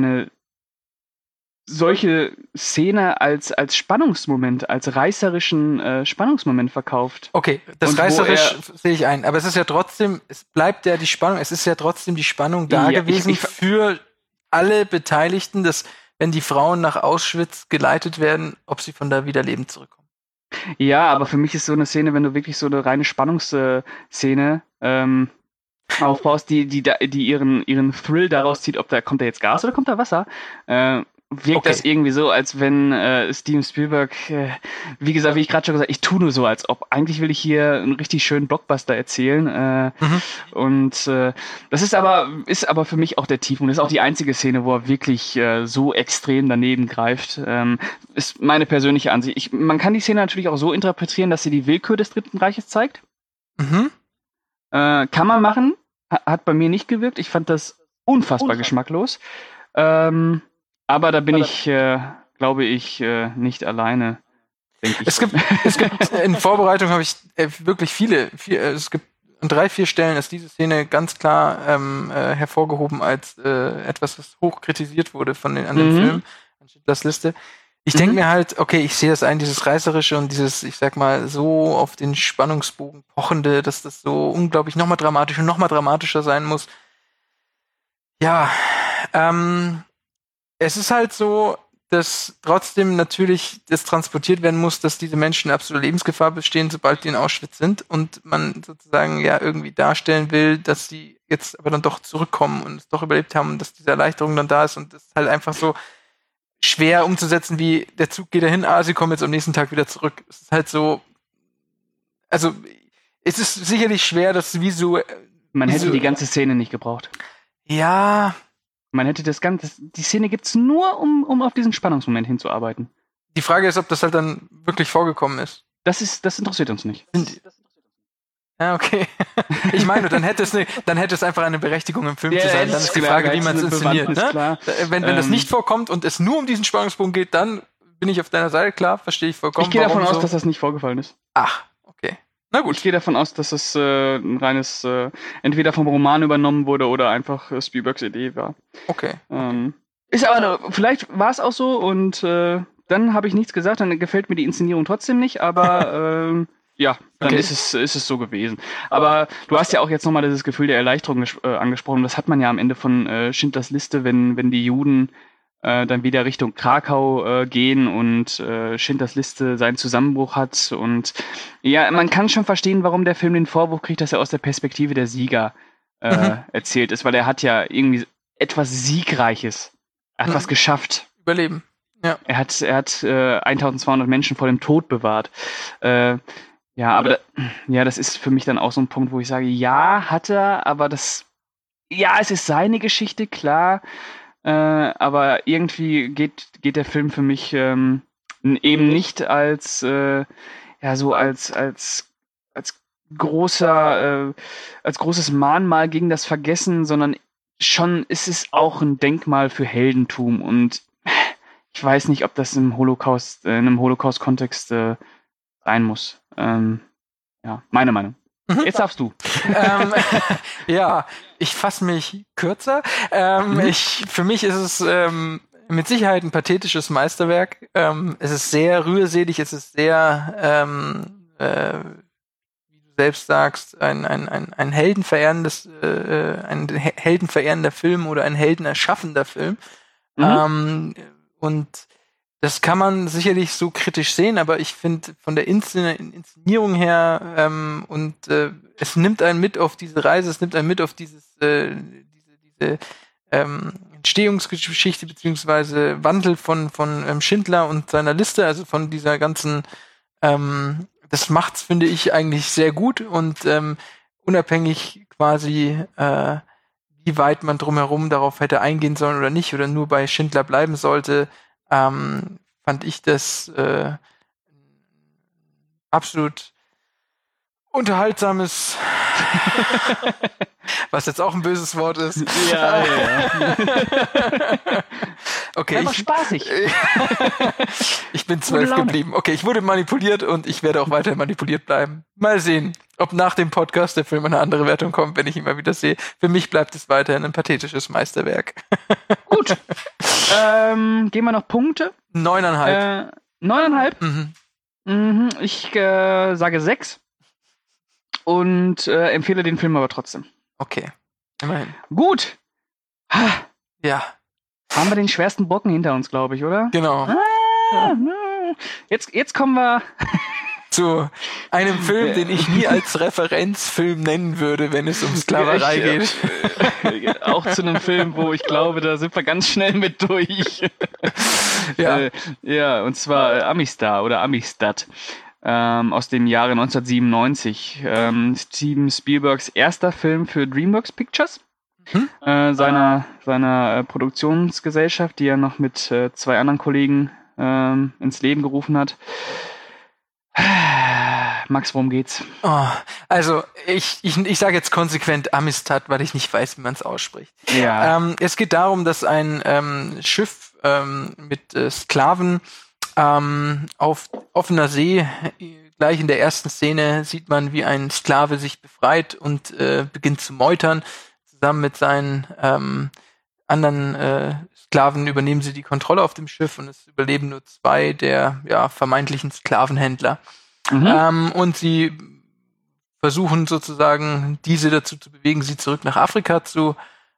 solche Szene als Spannungsmoment, als reißerischen Spannungsmoment verkauft. Okay, das Und wo reißerisch sehe ich ein. Aber es ist ja trotzdem, es bleibt ja die Spannung, es ist ja trotzdem die Spannung da Ja, gewesen für alle Beteiligten, dass wenn die Frauen nach Auschwitz geleitet werden, ob sie von da wieder lebend zurückkommen. Ja, aber für mich ist so eine Szene, wenn du wirklich so eine reine Spannungsszene aufbaust, die ihren Thrill daraus zieht, kommt da jetzt Gas oder kommt da Wasser, wirkt das irgendwie so, als wenn Steven Spielberg, wie gesagt, wie ich gerade schon gesagt, ich tue nur so, als ob. Eigentlich will ich hier einen richtig schönen Blockbuster erzählen. Und das ist aber für mich auch der Tiefpunkt. Das ist auch die einzige Szene, wo er wirklich so extrem daneben greift. Ist meine persönliche Ansicht. Man kann die Szene natürlich auch so interpretieren, dass sie die Willkür des Dritten Reiches zeigt. Kann man machen. Hat bei mir nicht gewirkt. Ich fand das unfassbar geschmacklos. Aber da bin ich, glaube ich, nicht alleine, denke ich. Es gibt in Vorbereitung habe ich wirklich viele, es gibt an 3-4 Stellen ist diese Szene ganz klar hervorgehoben als etwas, was hoch kritisiert wurde von den anderen Filmen, an Schindlers Liste. Ich denke mir halt, okay, ich sehe das ein, dieses Reißerische und dieses, ich sag mal, so auf den Spannungsbogen pochende, dass das so unglaublich noch mal dramatischer sein muss. Ja, es ist halt so, dass trotzdem natürlich das transportiert werden muss, dass diese Menschen in absoluter Lebensgefahr bestehen, sobald die in Auschwitz sind und man sozusagen ja irgendwie darstellen will, dass sie jetzt aber dann doch zurückkommen und es doch überlebt haben und dass diese Erleichterung dann da ist und das ist halt einfach so schwer umzusetzen, wie der Zug geht dahin, sie kommen jetzt am nächsten Tag wieder zurück. Es ist halt so, also es ist sicherlich schwer, das visuell. Man hätte die ganze Szene nicht gebraucht. Ja. Man hätte die Szene gibt's nur, um auf diesen Spannungsmoment hinzuarbeiten. Die Frage ist, ob das halt dann wirklich vorgekommen ist. Das interessiert uns nicht. Ja, okay. Ich meine, dann hätte es einfach eine Berechtigung im Film zu sein. Dann ist die Frage, wie man es inszeniert. Ne? Wenn das nicht vorkommt und es nur um diesen Spannungspunkt geht, dann bin ich auf deiner Seite, klar, verstehe ich vollkommen. Ich gehe davon aus, dass das nicht vorgefallen ist. Ach, okay. Na gut. Ich gehe davon aus, dass es ein reines, entweder vom Roman übernommen wurde oder einfach Spielbergs Idee war. Okay. Ist aber, vielleicht war es auch so und dann habe ich nichts gesagt, dann gefällt mir die Inszenierung trotzdem nicht, aber ja, dann ist es so gewesen. Aber du hast ja auch jetzt nochmal dieses Gefühl der Erleichterung angesprochen. Das hat man ja am Ende von Schindlers Liste, wenn die Juden dann wieder Richtung Krakau gehen und Schindlers Liste seinen Zusammenbruch hat. Und ja, man kann schon verstehen, warum der Film den Vorwurf kriegt, dass er aus der Perspektive der Sieger erzählt ist, weil er hat ja irgendwie etwas Siegreiches. Er hat was geschafft. Überleben. Ja. Er hat 1200 Menschen vor dem Tod bewahrt. Ja, aber das ist für mich dann auch so ein Punkt, wo ich sage, ja, hat er, aber es ist seine Geschichte, klar, aber irgendwie geht der Film für mich eben nicht als großes Mahnmal gegen das Vergessen, sondern schon ist es auch ein Denkmal für Heldentum und ich weiß nicht, ob das in einem Holocaust-Kontext sein muss. Ja, meine Meinung. Jetzt darfst du. Ja, ich fasse mich kürzer. Für mich ist es mit Sicherheit ein pathetisches Meisterwerk. Es ist sehr rührselig, es ist sehr, wie du selbst sagst, ein heldenverehrender Film oder ein heldenerschaffender Film. Und das kann man sicherlich so kritisch sehen, aber ich finde von der Inszenierung her es nimmt einen mit auf diese Reise, es nimmt einen mit auf diese Entstehungsgeschichte beziehungsweise Wandel von Schindler und seiner Liste, also von dieser ganzen das macht's, finde ich, eigentlich sehr gut und unabhängig quasi wie weit man drumherum darauf hätte eingehen sollen oder nicht oder nur bei Schindler bleiben sollte, fand ich das absolut unterhaltsames, was jetzt auch ein böses Wort ist. Ja. Okay, war spaßig. Ich bin 12 geblieben. Okay, ich wurde manipuliert und ich werde auch weiter manipuliert bleiben. Mal sehen, ob nach dem Podcast der Film eine andere Wertung kommt, wenn ich ihn mal wieder sehe. Für mich bleibt es weiterhin ein pathetisches Meisterwerk. Gut. Gehen wir noch Punkte? 9,5. 9,5? Ich sage 6 und empfehle den Film aber trotzdem. Okay, immerhin. Gut. Ja. Haben wir den schwersten Brocken hinter uns, glaube ich, oder? Genau. Jetzt kommen wir zu einem Film, den ich nie als Referenzfilm nennen würde, wenn es um Sklaverei geht. Auch zu einem Film, wo ich glaube, da sind wir ganz schnell mit durch. Ja. Und zwar Amistar oder Amistad aus dem Jahre 1997. Steven Spielbergs erster Film für DreamWorks Pictures. Seiner Produktionsgesellschaft, die er noch mit 2 anderen Kollegen ins Leben gerufen hat. Max, worum geht's? Also, ich sage jetzt konsequent Amistad, weil ich nicht weiß, wie man es ausspricht. Ja. Es geht darum, dass ein Schiff mit Sklaven auf offener See, gleich in der ersten Szene sieht man, wie ein Sklave sich befreit und beginnt zu meutern. Zusammen mit seinen anderen Sklaven übernehmen sie die Kontrolle auf dem Schiff und es überleben nur 2 der vermeintlichen Sklavenhändler. Und sie versuchen sozusagen, diese dazu zu bewegen, sie zurück nach Afrika zu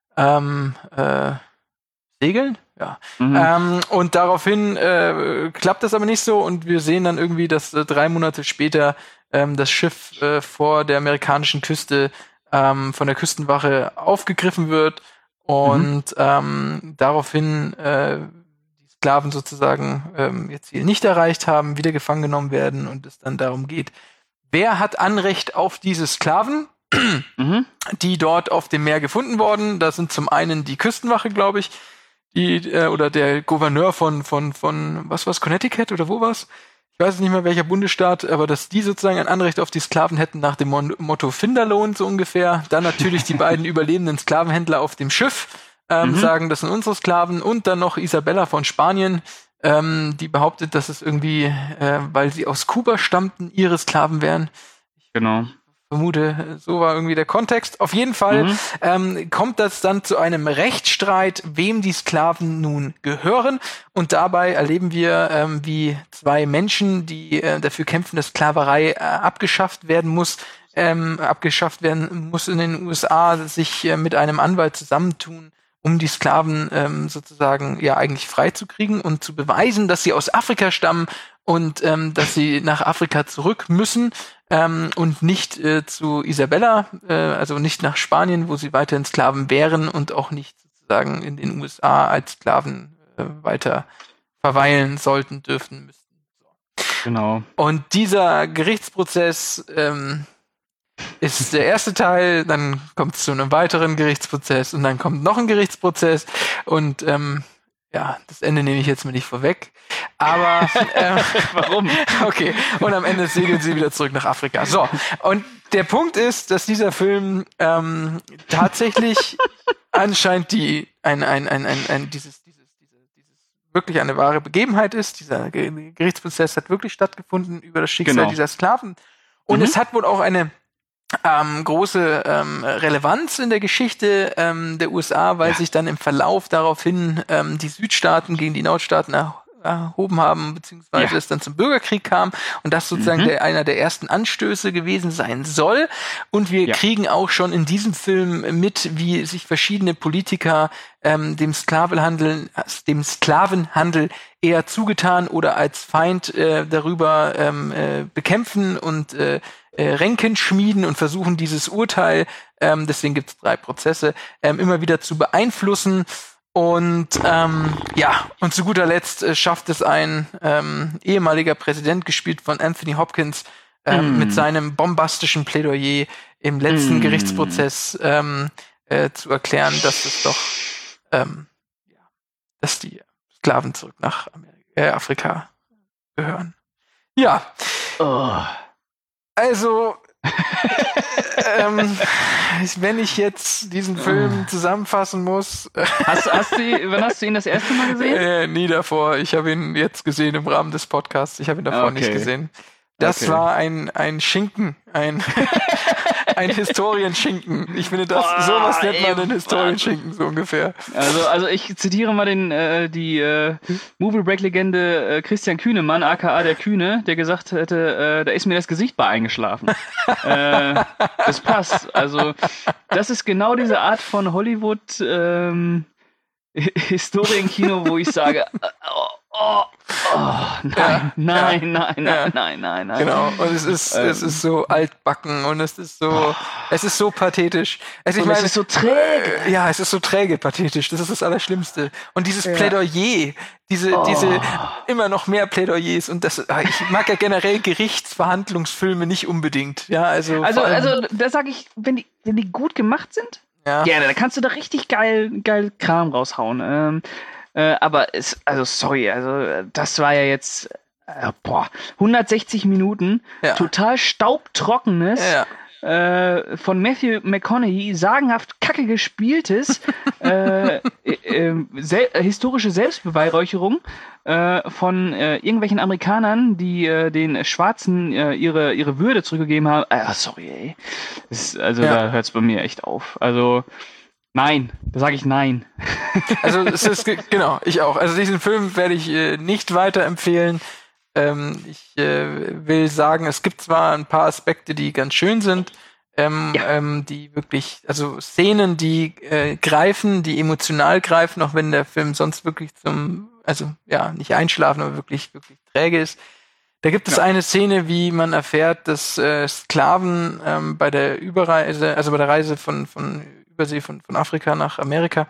segeln. Ja. Und daraufhin klappt das aber nicht so und wir sehen dann irgendwie, dass 3 Monate später das Schiff vor der amerikanischen Küste von der Küstenwache aufgegriffen wird und daraufhin die Sklaven sozusagen ihr Ziel nicht erreicht haben, wieder gefangen genommen werden und es dann darum geht, wer hat Anrecht auf diese Sklaven, die dort auf dem Meer gefunden wurden. Das sind zum einen die Küstenwache, glaube ich, oder der Gouverneur von was war's, Connecticut oder wo war's? Ich weiß nicht mehr, welcher Bundesstaat, aber dass die sozusagen ein Anrecht auf die Sklaven hätten nach dem Motto Finderlohn so ungefähr. Dann natürlich die beiden überlebenden Sklavenhändler auf dem Schiff sagen, das sind unsere Sklaven. Und dann noch Isabella von Spanien, die behauptet, dass es irgendwie, weil sie aus Kuba stammten, ihre Sklaven wären. Genau. Vermute, so war irgendwie der Kontext. Auf jeden Fall kommt das dann zu einem Rechtsstreit, wem die Sklaven nun gehören. Und dabei erleben wir, wie 2 Menschen, die dafür kämpfen, dass Sklaverei abgeschafft werden muss in den USA, sich mit einem Anwalt zusammentun, um die Sklaven sozusagen eigentlich freizukriegen und zu beweisen, dass sie aus Afrika stammen und dass sie nach Afrika zurück müssen und nicht zu Isabella, also nicht nach Spanien, wo sie weiterhin Sklaven wären und auch nicht sozusagen in den USA als Sklaven weiter verweilen sollten, dürften, müssten. So. Genau. Und dieser Gerichtsprozess ist der erste Teil, dann kommt es zu einem weiteren Gerichtsprozess und dann kommt noch ein Gerichtsprozess und das Ende nehme ich jetzt mal nicht vorweg. Aber warum? Okay, und am Ende segeln sie wieder zurück nach Afrika. So, und der Punkt ist, dass dieser Film tatsächlich anscheinend dieses wirklich eine wahre Begebenheit ist. Dieser Gerichtsprozess hat wirklich stattgefunden über das Schicksal dieser Sklaven. Und es hat wohl auch eine große Relevanz in der Geschichte der USA, weil sich dann im Verlauf daraufhin die Südstaaten gegen die Nordstaaten erhoben haben, beziehungsweise es dann zum Bürgerkrieg kam und das sozusagen einer der ersten Anstöße gewesen sein soll. Und wir kriegen auch schon in diesem Film mit, wie sich verschiedene Politiker dem Sklavenhandel eher zugetan oder als Feind darüber bekämpfen und Ränken schmieden und versuchen, dieses Urteil, deswegen gibt es 3 Prozesse, immer wieder zu beeinflussen. Und und zu guter Letzt schafft es ein ehemaliger Präsident, gespielt von Anthony Hopkins, mit seinem bombastischen Plädoyer im letzten Gerichtsprozess zu erklären, dass es doch dass die Sklaven zurück nach Afrika gehören. Ja. Also wenn ich jetzt diesen Film zusammenfassen muss. Wann hast du ihn das erste Mal gesehen? Nie davor. Ich habe ihn jetzt gesehen im Rahmen des Podcasts. Ich habe ihn davor nicht gesehen. Das war ein Schinken, ein Historienschinken. Ich finde, sowas nennt man einen Historienschinken, so ungefähr. Also ich zitiere mal die Movie Break Legende Christian Kühnemann, aka der Kühne, der gesagt hätte, da ist mir das Gesicht bei eingeschlafen. Das passt. Also das ist genau diese Art von Hollywood Historienkino, wo ich sage, nein. Genau, und es ist so altbacken und es ist so pathetisch. Es ist so träge. Ja, es ist so träge pathetisch, das ist das Allerschlimmste. Und dieses Plädoyer, diese immer noch mehr Plädoyers und ich mag ja generell Gerichtsverhandlungsfilme nicht unbedingt. Ja, also da sage ich, wenn die gut gemacht sind, gerne, da kannst du da richtig geil Kram raushauen. Aber sorry, das war ja jetzt, boah, 160 Minuten, Ja. total staubtrockenes, Ja. von Matthew McConaughey sagenhaft kacke gespieltes, historische Selbstbeweihräucherung von irgendwelchen Amerikanern, die den Schwarzen ihre Würde zurückgegeben haben. Sorry, ey. Da hört es bei mir echt auf. Also, nein, da sage ich nein. Also es ist genau, ich auch. Also diesen Film werde ich nicht weiterempfehlen. Ich will sagen, es gibt zwar ein paar Aspekte, die ganz schön sind, die wirklich, also Szenen, die greifen, die emotional greifen, auch wenn der Film sonst wirklich nicht einschlafen, aber wirklich, wirklich träge ist. Da gibt es eine Szene, wie man erfährt, dass Sklaven bei der Überreise, also bei der Reise von Übersee von Afrika nach Amerika,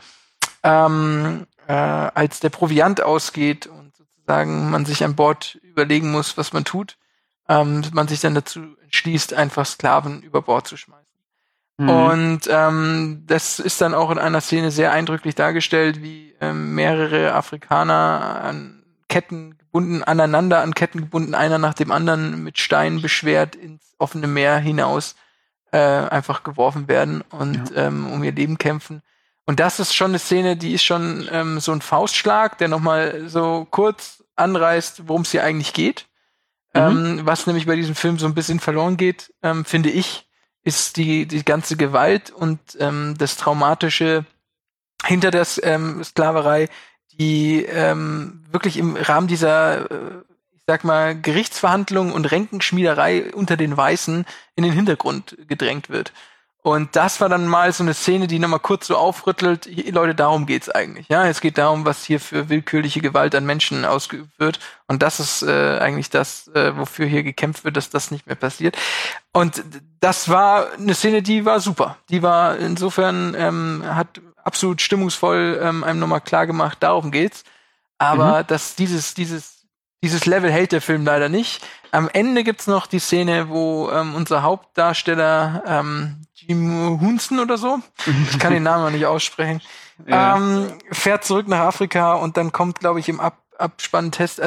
als der Proviant ausgeht und sozusagen man sich an Bord überlegen muss, was man tut, man sich dann dazu entschließt, einfach Sklaven über Bord zu schmeißen. Und das ist dann auch in einer Szene sehr eindrücklich dargestellt, wie mehrere Afrikaner an Ketten gebunden, einer nach dem anderen mit Steinen beschwert ins offene Meer hinaus einfach geworfen werden und um ihr Leben kämpfen. Und das ist schon eine Szene, die ist schon so ein Faustschlag, der nochmal so kurz anreißt, worum es hier eigentlich geht. Was nämlich bei diesem Film so ein bisschen verloren geht, finde ich, ist die ganze Gewalt und das Traumatische hinter der Sklaverei, die wirklich im Rahmen dieser, ich sag mal, Gerichtsverhandlungen und Ränkenschmiederei unter den Weißen in den Hintergrund gedrängt wird. Und das war dann mal so eine Szene, die nochmal kurz so aufrüttelt, Leute, darum geht's eigentlich. Ja, es geht darum, was hier für willkürliche Gewalt an Menschen ausgeübt wird. Und das ist eigentlich das, wofür hier gekämpft wird, dass das nicht mehr passiert. Und das war eine Szene, die war super. Die war insofern, hat absolut stimmungsvoll einem nochmal klar gemacht, darum geht's. Aber dass dieses Level hält der Film leider nicht. Am Ende gibt's noch die Szene, wo unser Hauptdarsteller Jim Hunsen oder so, ich kann den Namen noch nicht aussprechen, fährt zurück nach Afrika und dann kommt, glaube ich, im Abspanntext,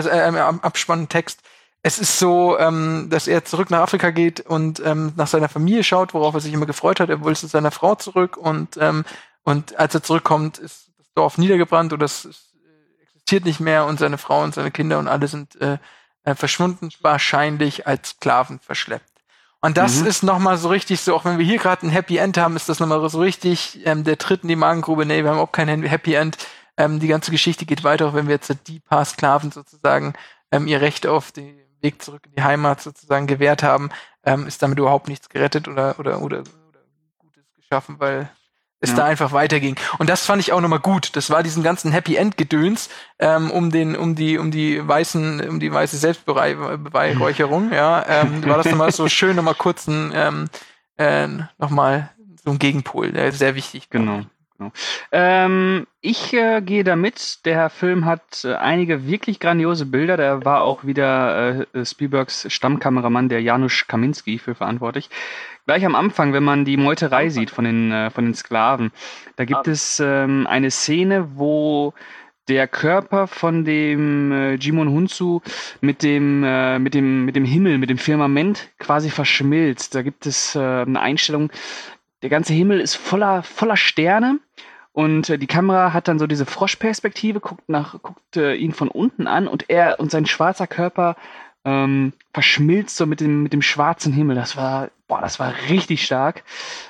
es ist so, dass er zurück nach Afrika geht und nach seiner Familie schaut, worauf er sich immer gefreut hat. Er wollte zu seiner Frau zurück und als er zurückkommt, ist das Dorf niedergebrannt oder es existiert nicht mehr und seine Frau und seine Kinder und alle sind verschwunden, wahrscheinlich als Sklaven verschleppt. Und das ist nochmal so richtig so, auch wenn wir hier gerade ein Happy End haben, ist das nochmal so richtig der Tritt in die Magengrube. Nee, wir haben auch kein Happy End. Die ganze Geschichte geht weiter, auch wenn wir jetzt die paar Sklaven sozusagen ihr Recht auf den Weg zurück in die Heimat sozusagen gewährt haben, ist damit überhaupt nichts gerettet oder Gutes geschaffen, weil es da einfach weiterging. Und das fand ich auch nochmal gut. Das war diesen ganzen Happy End Gedöns um die weiße Selbstbeweihräucherung, war das nochmal so schön, nochmal kurz nochmal so ein Gegenpol, der sehr wichtig war. Genau. Ich gehe damit. Der Film hat einige wirklich grandiose Bilder. Da war auch wieder Spielbergs Stammkameramann, der Janusz Kaminski, für verantwortlich. Gleich am Anfang, wenn man die Meuterei sieht von den Sklaven, da gibt es eine Szene, wo der Körper von dem Jimon Hunsu mit dem Himmel, mit dem Firmament quasi verschmilzt. Da gibt es eine Einstellung, der ganze Himmel ist voller Sterne und die Kamera hat dann so diese Froschperspektive, guckt ihn von unten an und er und sein schwarzer Körper verschmilzt so mit dem schwarzen Himmel. Das war richtig stark.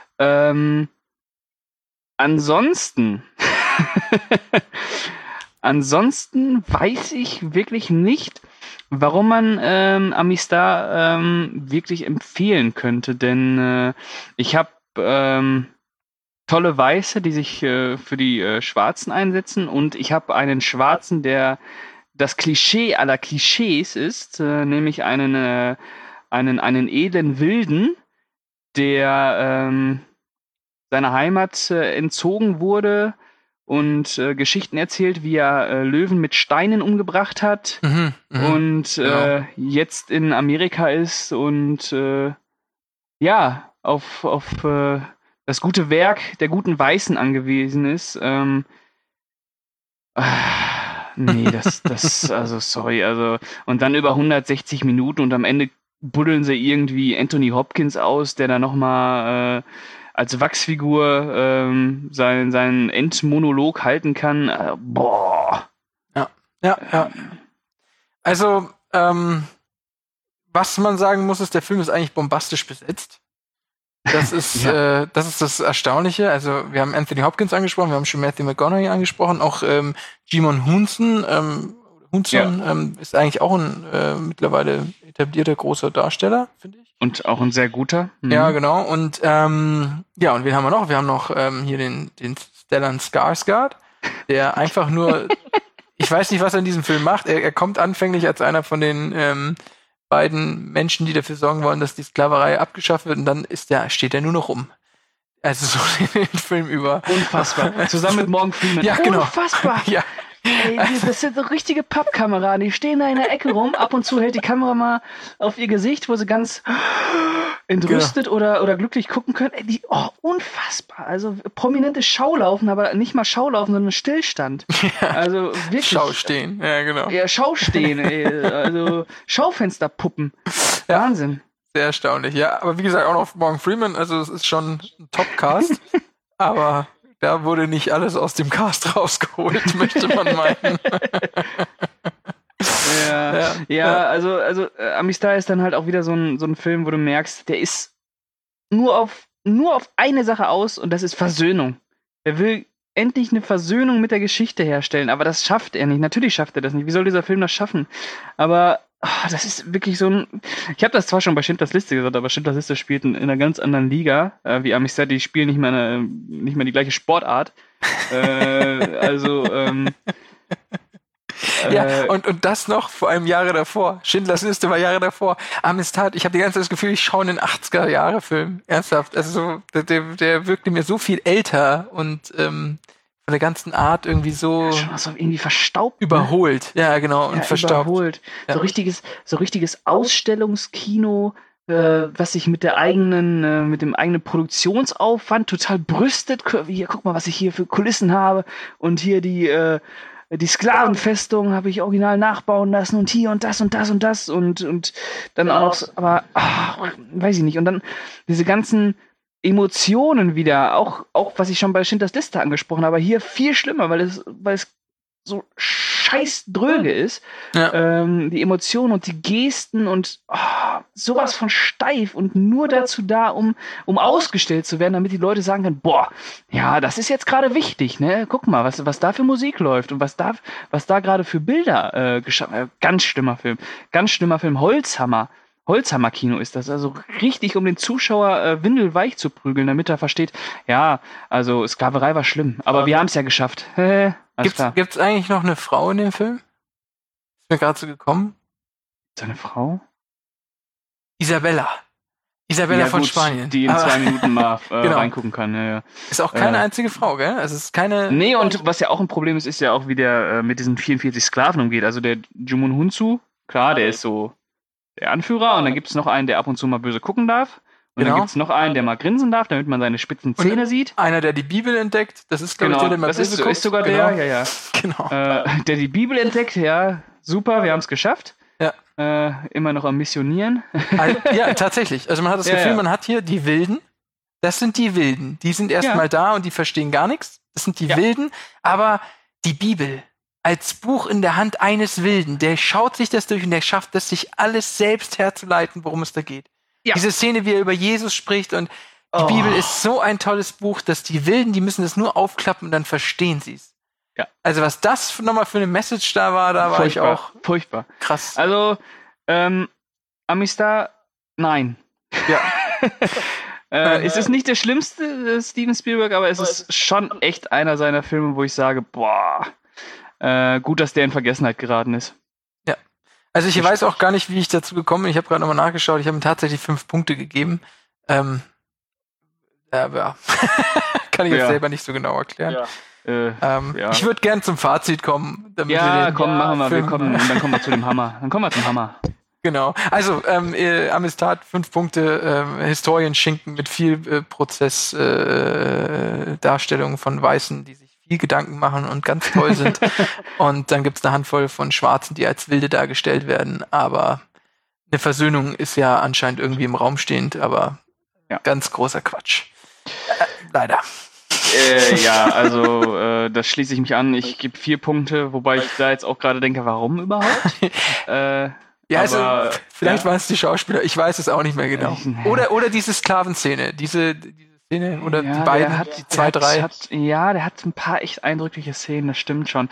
Ansonsten weiß ich wirklich nicht, warum man Amistad wirklich empfehlen könnte, denn ich habe tolle Weiße, die sich für die Schwarzen einsetzen und ich habe einen Schwarzen, der das Klischee aller Klischees ist, nämlich einen edlen Wilden, der seiner Heimat entzogen wurde und Geschichten erzählt, wie er Löwen mit Steinen umgebracht hat und jetzt in Amerika ist und auf das gute Werk der guten Weißen angewiesen ist. Nee, also sorry, also und dann über 160 Minuten und am Ende buddeln sie irgendwie Anthony Hopkins aus, der da nochmal als Wachsfigur seinen Endmonolog halten kann. Boah. Ja. Also, was man sagen muss, ist, der Film ist eigentlich bombastisch besetzt. Das ist das Erstaunliche. Also, wir haben Anthony Hopkins angesprochen, wir haben schon Matthew McConaughey angesprochen, auch Jimon Hunson. Ist eigentlich auch ein mittlerweile etablierter großer Darsteller, finde ich. Und auch ein sehr guter. Mhm. Ja, genau. Und und wen haben wir noch? Wir haben noch hier den Stellan Skarsgård, der einfach nur ich weiß nicht, was er in diesem Film macht. Er kommt anfänglich als einer von den beiden Menschen, die dafür sorgen wollen, dass die Sklaverei abgeschafft wird, und dann steht er nur noch rum. Also so den Film über. Unfassbar. Zusammen mit Morgan Freeman. Ja, genau. Unfassbar. Ja. Ey, das sind so richtige Pappkameraden. Die stehen da in der Ecke rum. Ab und zu hält die Kamera mal auf ihr Gesicht, wo sie ganz entrüstet oder glücklich gucken können. Ey, unfassbar. Also prominente Schaulaufen, aber nicht mal Schaulaufen, sondern Stillstand. Ja. Also wirklich. Schaustehen, ja, genau. Ja, Schaustehen, ey. Also Schaufensterpuppen. Ja. Wahnsinn. Sehr erstaunlich, ja. Aber wie gesagt, auch noch Morgan Freeman, also es ist schon ein Top-Cast. Aber da wurde nicht alles aus dem Cast rausgeholt, möchte man meinen. Ja, also Amistad ist dann halt auch wieder so ein Film, wo du merkst, der ist nur auf eine Sache aus, und das ist Versöhnung. Er will endlich eine Versöhnung mit der Geschichte herstellen, aber das schafft er nicht. Natürlich schafft er das nicht. Wie soll dieser Film das schaffen? Aber das ist wirklich so ein... Ich habe das zwar schon bei Schindlers Liste gesagt, aber Schindlers Liste spielt in einer ganz anderen Liga, wie Amistad. Die spielen nicht mehr die gleiche Sportart. Ja, und das noch vor allem Jahre davor. Schindlers Liste war Jahre davor. Amistad, ich habe die ganze Zeit das Gefühl, ich schaue einen 80er-Jahre-Film. Ernsthaft. Also der wirkte mir so viel älter und von der ganzen Art irgendwie so irgendwie verstaubt. Überholt. Ja, genau. Und verstaubt. Überholt. Ja. So richtiges Ausstellungskino, was sich mit dem eigenen Produktionsaufwand total brüstet. Hier, guck mal, was ich hier für Kulissen habe. Und hier die Sklavenfestung habe ich original nachbauen lassen und hier und das und das und das und dann auch, aber weiß ich nicht. Und dann diese ganzen Emotionen wieder, auch was ich schon bei Schindlers Liste angesprochen habe, hier viel schlimmer, weil es so scheiß dröge ist. Ja. Die Emotionen und die Gesten und sowas von steif und nur dazu da, um ausgestellt zu werden, damit die Leute sagen können, boah, ja, das ist jetzt gerade wichtig, ne? Guck mal, was da für Musik läuft und was da gerade für Bilder geschaffen. Ganz schlimmer Film. Holzhammer-Kino ist das, also richtig, um den Zuschauer windelweich zu prügeln, damit er versteht, ja, also Sklaverei war schlimm, aber wir haben es ja geschafft. Gibt's eigentlich noch eine Frau in dem Film? Ist mir gerade so gekommen. Seine Frau? Isabella ja, von gut, Spanien. Die in 2 Minuten mal genau. reingucken kann. Ja. Ist auch keine einzige Frau, gell? Also es ist keine... Nee, und was ja auch ein Problem ist ja auch, wie der mit diesen 44 Sklaven umgeht. Also der Jumon Hunsu, klar, der ist so der Anführer, und dann gibt es noch einen, der ab und zu mal böse gucken darf. Und dann gibt es noch einen, der mal grinsen darf, damit man seine spitzen Zähne sieht. Einer, der die Bibel entdeckt. Das ist, glaube ich, der mal das ist sogar der, ja. Genau. Der die Bibel entdeckt, ja, super, wir haben es geschafft. Ja. Immer noch am Missionieren. Ja, tatsächlich. Also man hat das Gefühl, man hat hier die Wilden. Das sind die Wilden. Die sind erstmal da und die verstehen gar nichts. Das sind die Wilden. Aber die Bibel als Buch in der Hand eines Wilden, der schaut sich das durch und der schafft es, sich alles selbst herzuleiten, worum es da geht. Ja. Diese Szene, wie er über Jesus spricht, und die Bibel ist so ein tolles Buch, dass die Wilden, die müssen es nur aufklappen und dann verstehen sie es. Ja. Also was das nochmal für eine Message da war, da war ich auch furchtbar. Krass. Also Amistad, nein. Ja. Es ist nicht der schlimmste Steven Spielberg, aber es ist schon echt einer seiner Filme, wo ich sage, boah, gut, dass der in Vergessenheit geraten ist. Ja. Also ich weiß auch gar nicht, wie ich dazu gekommen bin. Ich habe gerade nochmal nachgeschaut. Ich habe ihm tatsächlich 5 Punkte gegeben. Ja. Kann ich jetzt selber nicht so genau erklären. Ja. Ich würde gern zum Fazit kommen. Machen wir. Dann kommen wir zu dem Hammer. Dann kommen wir zum Hammer. Genau. Also Amistad, 5 Punkte, Historienschinken mit viel Prozessdarstellung von Weißen, die sich viel Gedanken machen und ganz toll sind. Und dann gibt es eine Handvoll von Schwarzen, die als Wilde dargestellt werden. Aber eine Versöhnung ist ja anscheinend irgendwie im Raum stehend, aber ganz großer Quatsch. Leider. Ja, also das schließe ich mich an. Ich gebe 4 Punkte, wobei ich da jetzt auch gerade denke, warum überhaupt? Also vielleicht waren es die Schauspieler, ich weiß es auch nicht mehr genau. Oder diese Sklavenszene, diese Szene, oder die beiden, die 2, 3. Der hat ein paar echt eindrückliche Szenen, das stimmt schon.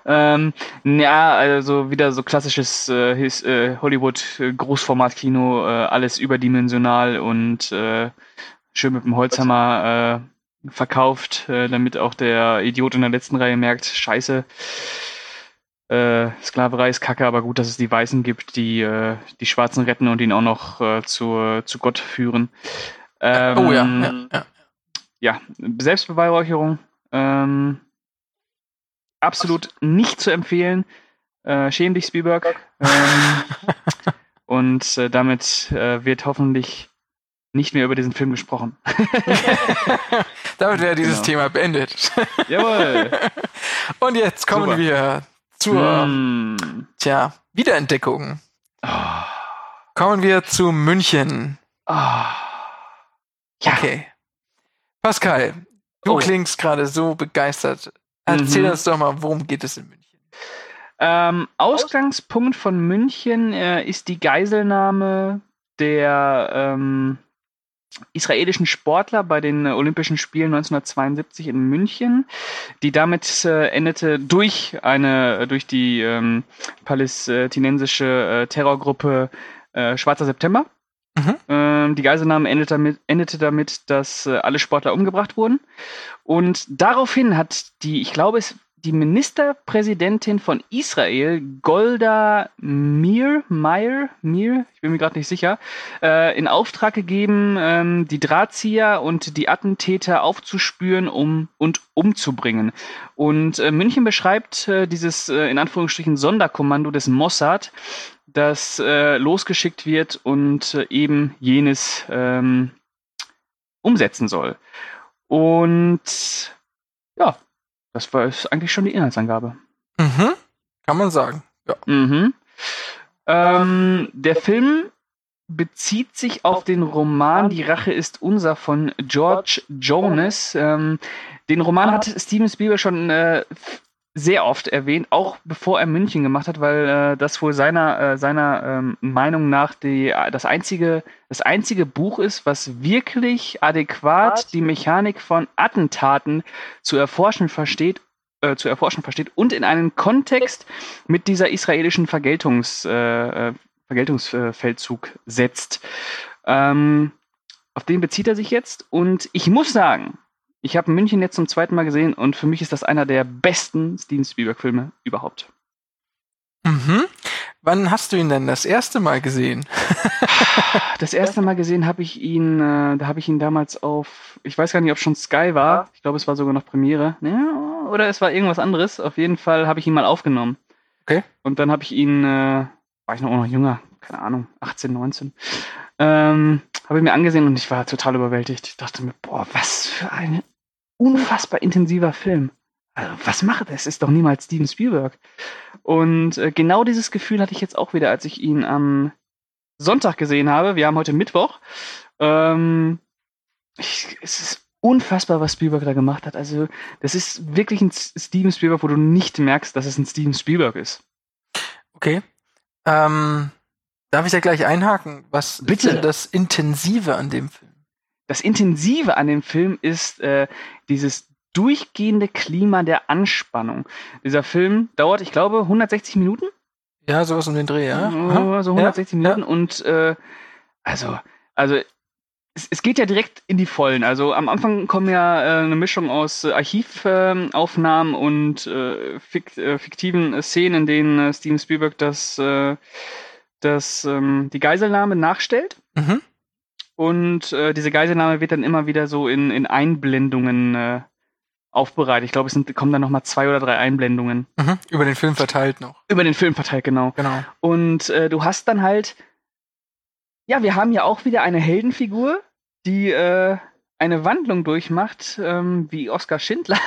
Also wieder so klassisches Hollywood-Großformat-Kino, alles überdimensional und schön mit dem Holzhammer verkauft, damit auch der Idiot in der letzten Reihe merkt, scheiße, Sklaverei ist Kacke, aber gut, dass es die Weißen gibt, die die Schwarzen retten und ihn auch noch zu Gott führen. Ja, Selbstbeweihräucherung. Absolut nicht zu empfehlen. Schäm dich, Spielberg. Und damit wird hoffentlich nicht mehr über diesen Film gesprochen. Damit wäre dieses Thema beendet. Jawohl. Und jetzt kommen wir zur Wiederentdeckung. Kommen wir zu München. Ja. Okay. Pascal, du klingst gerade so begeistert. Erzähl uns doch mal, worum geht es in München? Ausgangspunkt von München ist die Geiselnahme der israelischen Sportler bei den Olympischen Spielen 1972 in München, die damit endete durch die palästinensische Terrorgruppe Schwarzer September. Die Geiselnahme endete damit, dass alle Sportler umgebracht wurden. Und daraufhin hat die Ministerpräsidentin von Israel, Golda Meir, ich bin mir gerade nicht sicher, in Auftrag gegeben, die Drahtzieher und die Attentäter aufzuspüren und umzubringen. Und München beschreibt dieses in Anführungsstrichen Sonderkommando des Mossad, das losgeschickt wird und eben jenes umsetzen soll. Und ja, das war eigentlich schon die Inhaltsangabe. Kann man sagen. Ja. Der Film bezieht sich auf den Roman Die Rache ist unser von George Jonas. Den Roman hat Steven Spielberg schon sehr oft erwähnt, auch bevor er München gemacht hat, weil das wohl seiner Meinung nach das einzige Buch ist, was wirklich adäquat die Mechanik von Attentaten zu erforschen versteht und in einen Kontext mit dieser israelischen Vergeltungsfeldzug setzt. Auf den bezieht er sich jetzt und ich muss sagen, ich habe München jetzt zum 2. Mal gesehen und für mich ist das einer der besten Steven Spielberg-Filme überhaupt. Wann hast du ihn denn das erste Mal gesehen? Das erste Mal gesehen habe ich ihn, damals auf, ich weiß gar nicht, ob schon Sky war. Ich glaube, es war sogar noch Premiere. Ja, oder es war irgendwas anderes. Auf jeden Fall habe ich ihn mal aufgenommen. Okay. Und dann habe ich ihn, war ich noch jünger, keine Ahnung, 18, 19. Habe ich mir angesehen und ich war total überwältigt. Ich dachte mir, boah, was für ein unfassbar intensiver Film. Also, was macht das? Ist doch niemals Steven Spielberg. Und genau dieses Gefühl hatte ich jetzt auch wieder, als ich ihn am Sonntag gesehen habe. Wir haben heute Mittwoch. Es ist unfassbar, was Spielberg da gemacht hat. Also, das ist wirklich ein Steven Spielberg, wo du nicht merkst, dass es ein Steven Spielberg ist. Okay. Darf ich da gleich einhaken? Was ist denn das Intensive an dem Film? Das Intensive an dem Film ist dieses durchgehende Klima der Anspannung. Dieser Film dauert, ich glaube, 160 Minuten. Ja, sowas um den Dreh, ja. So 160 Minuten und es geht ja direkt in die Vollen. Also am Anfang kommen ja eine Mischung aus Archivaufnahmen und fiktiven Szenen, in denen Steven Spielberg die Geiselnahme nachstellt. Und diese Geiselnahme wird dann immer wieder so in Einblendungen aufbereitet. Ich glaube, kommen dann nochmal 2 oder 3 Einblendungen. Über den Film verteilt noch. Über den Film verteilt, genau. Und du hast dann halt, ja, wir haben ja auch wieder eine Heldenfigur, die eine Wandlung durchmacht, wie Oskar Schindler.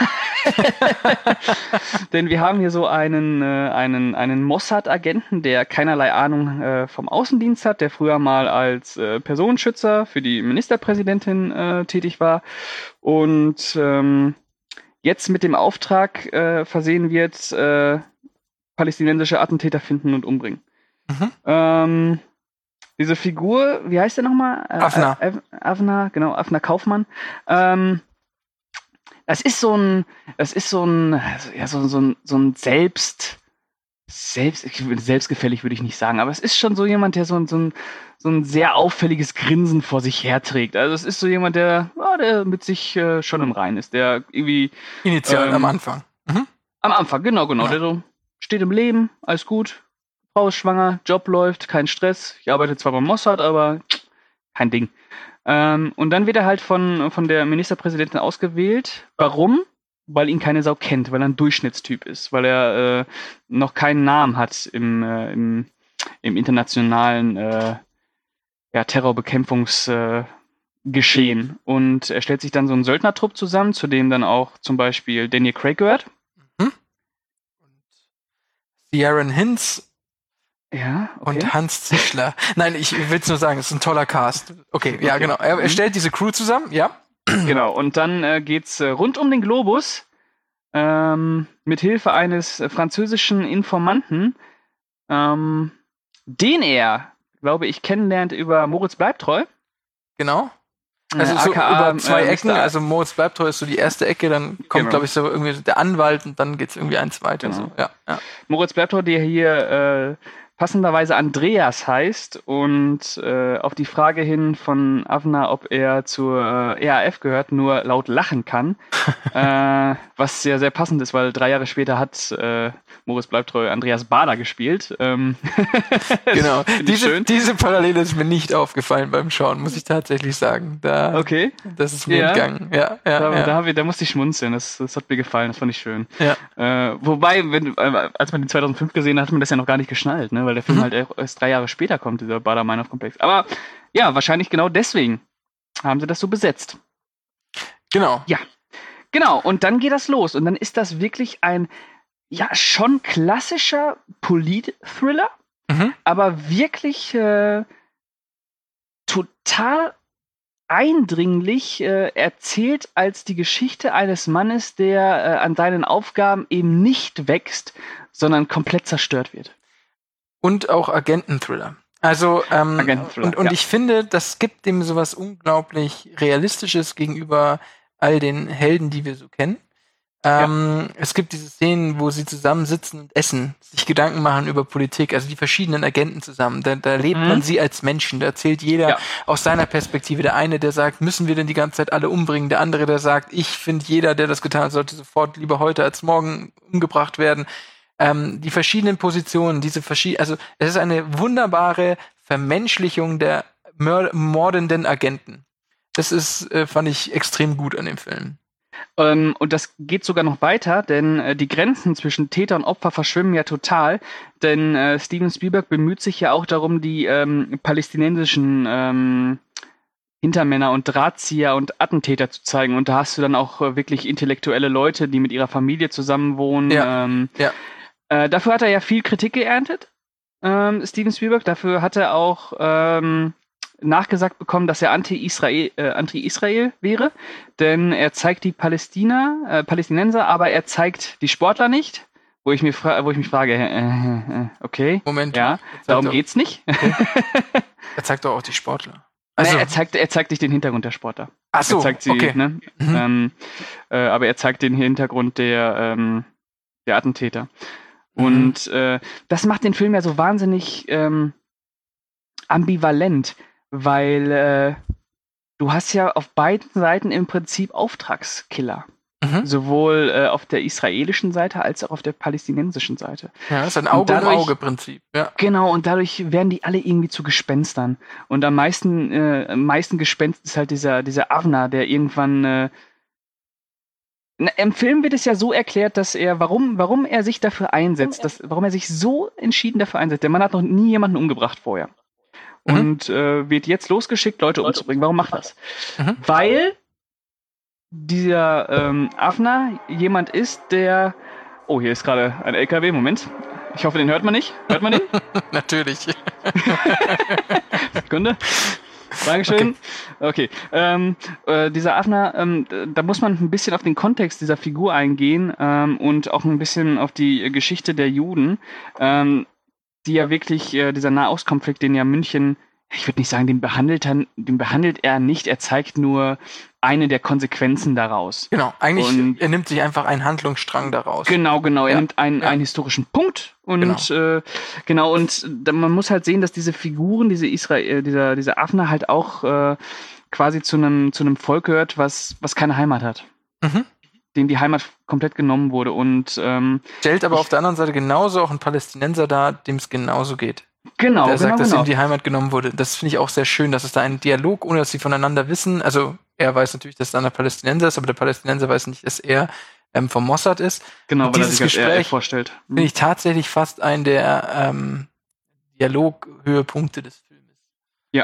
Denn wir haben hier so einen Mossad-Agenten, der keinerlei Ahnung vom Außendienst hat, der früher mal als Personenschützer für die Ministerpräsidentin tätig war und jetzt mit dem Auftrag versehen wird, palästinensische Attentäter finden und umbringen. Diese Figur, wie heißt der nochmal? Avner. Avner Kaufmann. Das ist so ein selbstgefällig würde ich nicht sagen, aber es ist schon so jemand, der so ein sehr auffälliges Grinsen vor sich herträgt. Also es ist so jemand, der mit sich schon im Reinen ist, der irgendwie Initial am Anfang. Am Anfang, genau, Ja. der so steht im Leben, alles gut, Frau ist schwanger, Job läuft, kein Stress. Ich arbeite zwar beim Mossad, aber kein Ding. Und dann wird er halt von der Ministerpräsidentin ausgewählt. Warum? Weil ihn keine Sau kennt, weil er ein Durchschnittstyp ist, weil er noch keinen Namen hat im internationalen Terrorbekämpfungsgeschehen. Und er stellt sich dann so einen Söldnertrupp zusammen, zu dem dann auch zum Beispiel Daniel Craig gehört. Ciaran Hinds Ja, okay. und Hans Zischler. Nein, ich will es nur sagen, es ist ein toller Cast. Okay, ja, genau. Er stellt diese Crew zusammen, ja. Genau, und dann geht's rund um den Globus mit Hilfe eines französischen Informanten, den er, glaube ich, kennenlernt über Moritz bleibt treu. Genau. Also so aka, über zwei Ecken, Mr. also Moritz bleibt treu ist so die erste Ecke, dann kommt, Genau. glaube ich, so irgendwie der Anwalt und dann geht's irgendwie eins weiter. Genau. So. Ja. Moritz bleibt treu, der hier passenderweise Andreas heißt und auf die Frage hin von Avner, ob er zur RAF gehört, nur laut lachen kann. Was sehr, sehr passend ist, weil 3 Jahre später hat Moritz bleibt treu Andreas Baader gespielt. Genau. Finde ich schön. Diese Parallele ist mir nicht aufgefallen beim Schauen, muss ich tatsächlich sagen. Okay. Das ist mir Ja. entgangen. Ja. Da musste ich schmunzeln, das hat mir gefallen, das fand ich schön. Ja. Wobei, als man den 2005 gesehen hat, hat man das ja noch gar nicht geschnallt, ne? Weil der Film halt erst 3 Jahre später kommt, dieser Baader-Meinhof-Komplex. Aber ja, wahrscheinlich genau deswegen haben sie das so besetzt. Genau. Genau, und dann geht das los. Und dann ist das wirklich ein, ja, schon klassischer Polit-Thriller, aber wirklich total eindringlich erzählt als die Geschichte eines Mannes, der an seinen Aufgaben eben nicht wächst, sondern komplett zerstört wird. Und auch Agenten-Thriller. Also, Agenten-Thriller, und ja. ich finde, das gibt dem sowas unglaublich Realistisches gegenüber all den Helden, die wir so kennen. Es gibt diese Szenen, wo sie zusammensitzen und essen, sich Gedanken machen über Politik, also die verschiedenen Agenten zusammen. Da lebt man sie als Menschen, da erzählt jeder aus seiner Perspektive. Der eine, der sagt, müssen wir denn die ganze Zeit alle umbringen? Der andere, der sagt, ich finde, jeder, der das getan hat, sollte sofort lieber heute als morgen umgebracht werden. Die verschiedenen Positionen, also es ist eine wunderbare Vermenschlichung der mordenden Agenten. Das ist, fand ich extrem gut an dem Film. Und das geht sogar noch weiter, denn die Grenzen zwischen Täter und Opfer verschwimmen ja total, denn Steven Spielberg bemüht sich ja auch darum, die palästinensischen Hintermänner und Drahtzieher und Attentäter zu zeigen. Und da hast du dann auch wirklich intellektuelle Leute, die mit ihrer Familie zusammenwohnen. Dafür hat er ja viel Kritik geerntet, Steven Spielberg. Dafür hat er auch nachgesagt bekommen, dass er anti-Israel wäre, denn er zeigt die Palästinenser, aber er zeigt die Sportler nicht, wo ich mich frage, okay, Moment. ja, darum geht's nicht. Okay. Er zeigt doch auch die Sportler. Also, er zeigt nicht den Hintergrund der Sportler. Ach so, er zeigt sie, okay. Ne? Aber er zeigt den Hintergrund der Attentäter. Und das macht den Film ja so wahnsinnig ambivalent, weil du hast ja auf beiden Seiten im Prinzip Auftragskiller. Sowohl auf der israelischen Seite als auch auf der palästinensischen Seite. Ja, das ist ein Auge-um-Auge-Prinzip. Ja. Genau, und dadurch werden die alle irgendwie zu Gespenstern. Und am meisten Gespenst ist halt dieser Avner, der irgendwann im Film wird es ja so erklärt, dass warum er sich dafür einsetzt, warum er sich so entschieden dafür einsetzt. Der Mann hat noch nie jemanden umgebracht vorher. Und wird jetzt losgeschickt, Leute umzubringen. Warum macht das? Weil dieser Avner jemand ist, der... Oh, hier ist gerade ein LKW, Moment. Ich hoffe, den hört man nicht. Hört man den? Natürlich. Sekunde. Dankeschön. Okay. Dieser Avner, da muss man ein bisschen auf den Kontext dieser Figur eingehen und auch ein bisschen auf die Geschichte der Juden, die ja wirklich, dieser Nahostkonflikt, den ja München, ich würde nicht sagen, den behandelt er nicht, er zeigt nur eine der Konsequenzen daraus. Genau, eigentlich, er nimmt sich einfach einen Handlungsstrang daraus. Genau, er nimmt einen historischen Punkt und man muss halt sehen, dass diese Figuren, dieser Avner halt auch quasi zu einem Volk gehört, was keine Heimat hat. Mhm. Dem die Heimat komplett genommen wurde und stellt aber auf der anderen Seite genauso auch einen Palästinenser dar, dem es genauso geht. Genau, der sagt, dass ihm die Heimat genommen wurde. Das finde ich auch sehr schön, dass es da einen Dialog, ohne dass sie voneinander wissen. Also er weiß natürlich, dass es dann der Palästinenser ist, aber der Palästinenser weiß nicht, dass er vom Mossad ist. Genau, und weil dieses er sich Gespräch vorstellt. Finde ich tatsächlich fast einen der Dialoghöhepunkte des Filmes. Ja.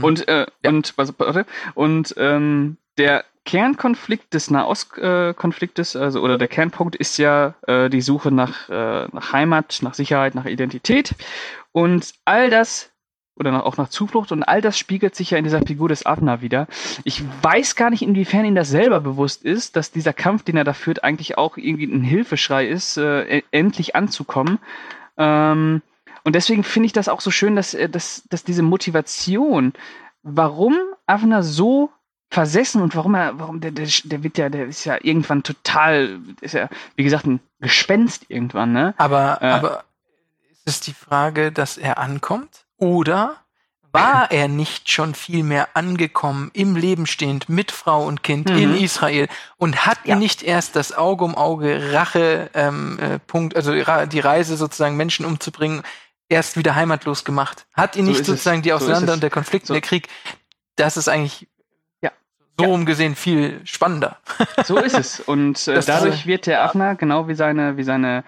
Der Kernkonflikt des Nahostkonfliktes, oder der Kernpunkt ist ja die Suche nach Heimat, nach Sicherheit, nach Identität und all das, oder auch nach Zuflucht, und all das spiegelt sich ja in dieser Figur des Avner wieder. Ich weiß gar nicht, inwiefern ihm das selber bewusst ist, dass dieser Kampf, den er da führt, eigentlich auch irgendwie ein Hilfeschrei ist, endlich anzukommen. Und deswegen finde ich das auch so schön, dass diese Motivation, warum Avner so versessen und warum der ist ja irgendwann total, ist ja, wie gesagt, ein Gespenst irgendwann, ne? Aber ist es die Frage, dass er ankommt? Oder war er nicht schon viel mehr angekommen, im Leben stehend, mit Frau und Kind in Israel und hat ihn nicht erst das Auge um Auge Rache, Punkt, also die Reise sozusagen Menschen umzubringen, erst wieder heimatlos gemacht? Hat ihn nicht sozusagen die Auseinander und der Konflikt und der Krieg? Das ist eigentlich rumgesehen viel spannender. So ist es. Und dadurch wird der Avner, genau wie seine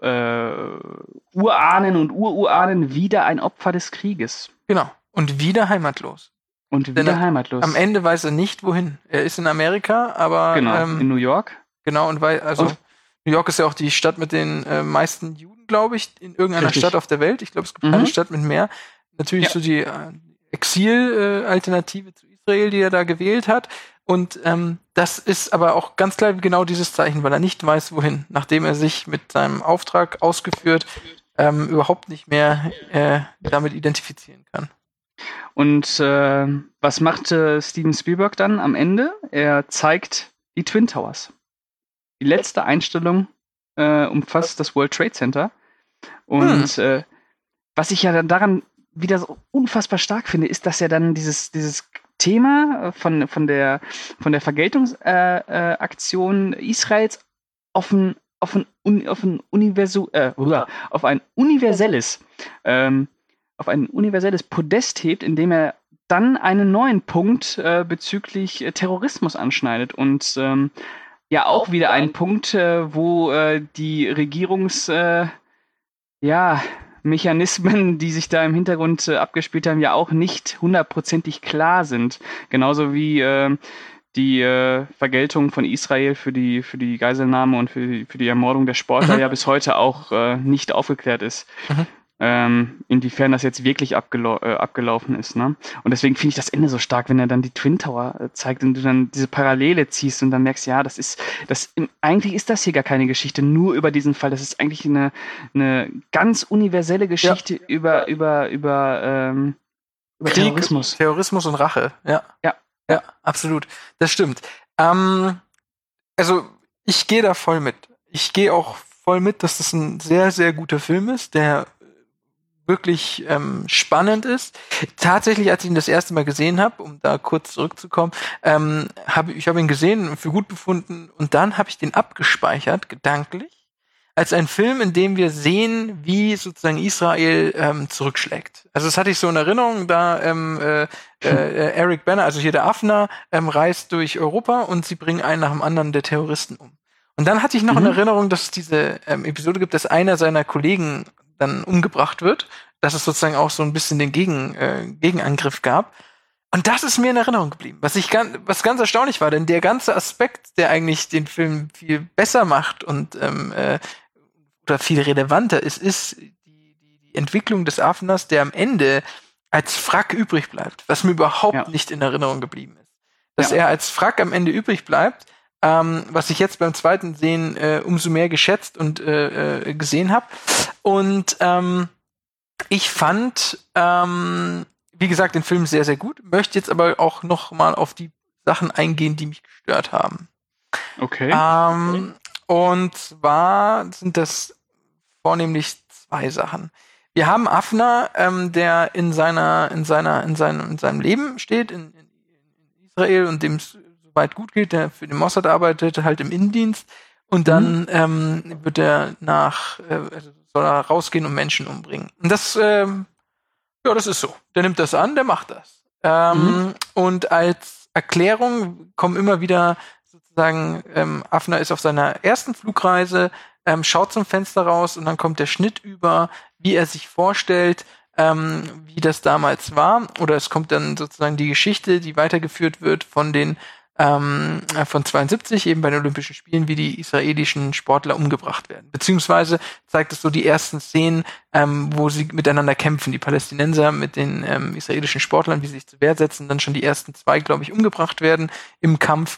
Urahnen und Ururahnen, wieder ein Opfer des Krieges. Genau. Und wieder heimatlos. Heimatlos. Am Ende weiß er nicht, wohin. Er ist in Amerika, aber... Genau, in New York. Genau, New York ist ja auch die Stadt mit den meisten Juden, glaube ich, in irgendeiner Stadt auf der Welt. Ich glaube, es gibt keine Stadt mit mehr. Natürlich so die Exil-Alternative zu Israel, die er da gewählt hat. Und das ist aber auch ganz klar genau dieses Zeichen, weil er nicht weiß, wohin, nachdem er sich mit seinem Auftrag ausgeführt überhaupt nicht mehr damit identifizieren kann. Und was macht Steven Spielberg dann am Ende? Er zeigt die Twin Towers. Die letzte Einstellung umfasst das World Trade Center. Und was ich ja dann daran wieder so unfassbar stark finde, ist, dass er dann dieses Thema von der Vergeltungsaktion Israels auf ein universelles Podest hebt, indem er dann einen neuen Punkt bezüglich Terrorismus anschneidet und auch wieder einen Punkt, wo die Mechanismen, die sich da im Hintergrund abgespielt haben, ja auch nicht hundertprozentig klar sind. Genauso wie die Vergeltung von Israel für die Geiselnahme und für die Ermordung der Sportler ja bis heute auch nicht aufgeklärt ist. Inwiefern das jetzt wirklich abgelaufen ist. Ne? Und deswegen finde ich das Ende so stark, wenn er dann die Twin Tower zeigt und du dann diese Parallele ziehst und dann merkst, ja, eigentlich ist das hier gar keine Geschichte nur über diesen Fall. Das ist eigentlich eine ganz universelle Geschichte über Terrorismus. Terrorismus und Rache, ja, absolut. Das stimmt. Also ich gehe da voll mit. Ich gehe auch voll mit, dass das ein sehr, sehr guter Film ist, der wirklich spannend ist. Tatsächlich, als ich ihn das erste Mal gesehen habe, um da kurz zurückzukommen, habe ich ihn gesehen und für gut befunden und dann habe ich den abgespeichert, gedanklich, als ein Film, in dem wir sehen, wie sozusagen Israel zurückschlägt. Also das hatte ich so in Erinnerung, da Eric Banner, also hier der Avner, reist durch Europa und sie bringen einen nach dem anderen der Terroristen um. Und dann hatte ich noch in Erinnerung, dass es diese Episode gibt, dass einer seiner Kollegen dann umgebracht wird, dass es sozusagen auch so ein bisschen den Gegenangriff gab. Und das ist mir in Erinnerung geblieben, was ganz erstaunlich war, denn der ganze Aspekt, der eigentlich den Film viel besser macht und oder viel relevanter ist die Entwicklung des Afners, der am Ende als Frack übrig bleibt, was mir überhaupt nicht in Erinnerung geblieben ist. Dass er als Frack am Ende übrig bleibt, was ich jetzt beim zweiten Sehen umso mehr geschätzt und gesehen habe. Und ich fand wie gesagt, den Film sehr, sehr gut. Möchte jetzt aber auch noch mal auf die Sachen eingehen, die mich gestört haben. Okay. Und zwar sind das vornehmlich 2 Sachen. Wir haben Afner, der in seinem Leben steht, in Israel und dem es soweit gut geht, der für den Mossad arbeitet, halt im Innendienst. Und dann wird er soll er rausgehen und Menschen umbringen. Und das das ist so. Der nimmt das an, der macht das. Und als Erklärung kommen immer wieder sozusagen, Afner ist auf seiner ersten Flugreise, schaut zum Fenster raus und dann kommt der Schnitt über, wie er sich vorstellt, wie das damals war. Oder es kommt dann sozusagen die Geschichte, die weitergeführt wird von den von 72, eben bei den Olympischen Spielen, wie die israelischen Sportler umgebracht werden. Beziehungsweise zeigt es so die ersten Szenen, wo sie miteinander kämpfen, die Palästinenser mit den israelischen Sportlern, wie sie sich zur Wehr setzen, dann schon die ersten 2, glaube ich, umgebracht werden im Kampf.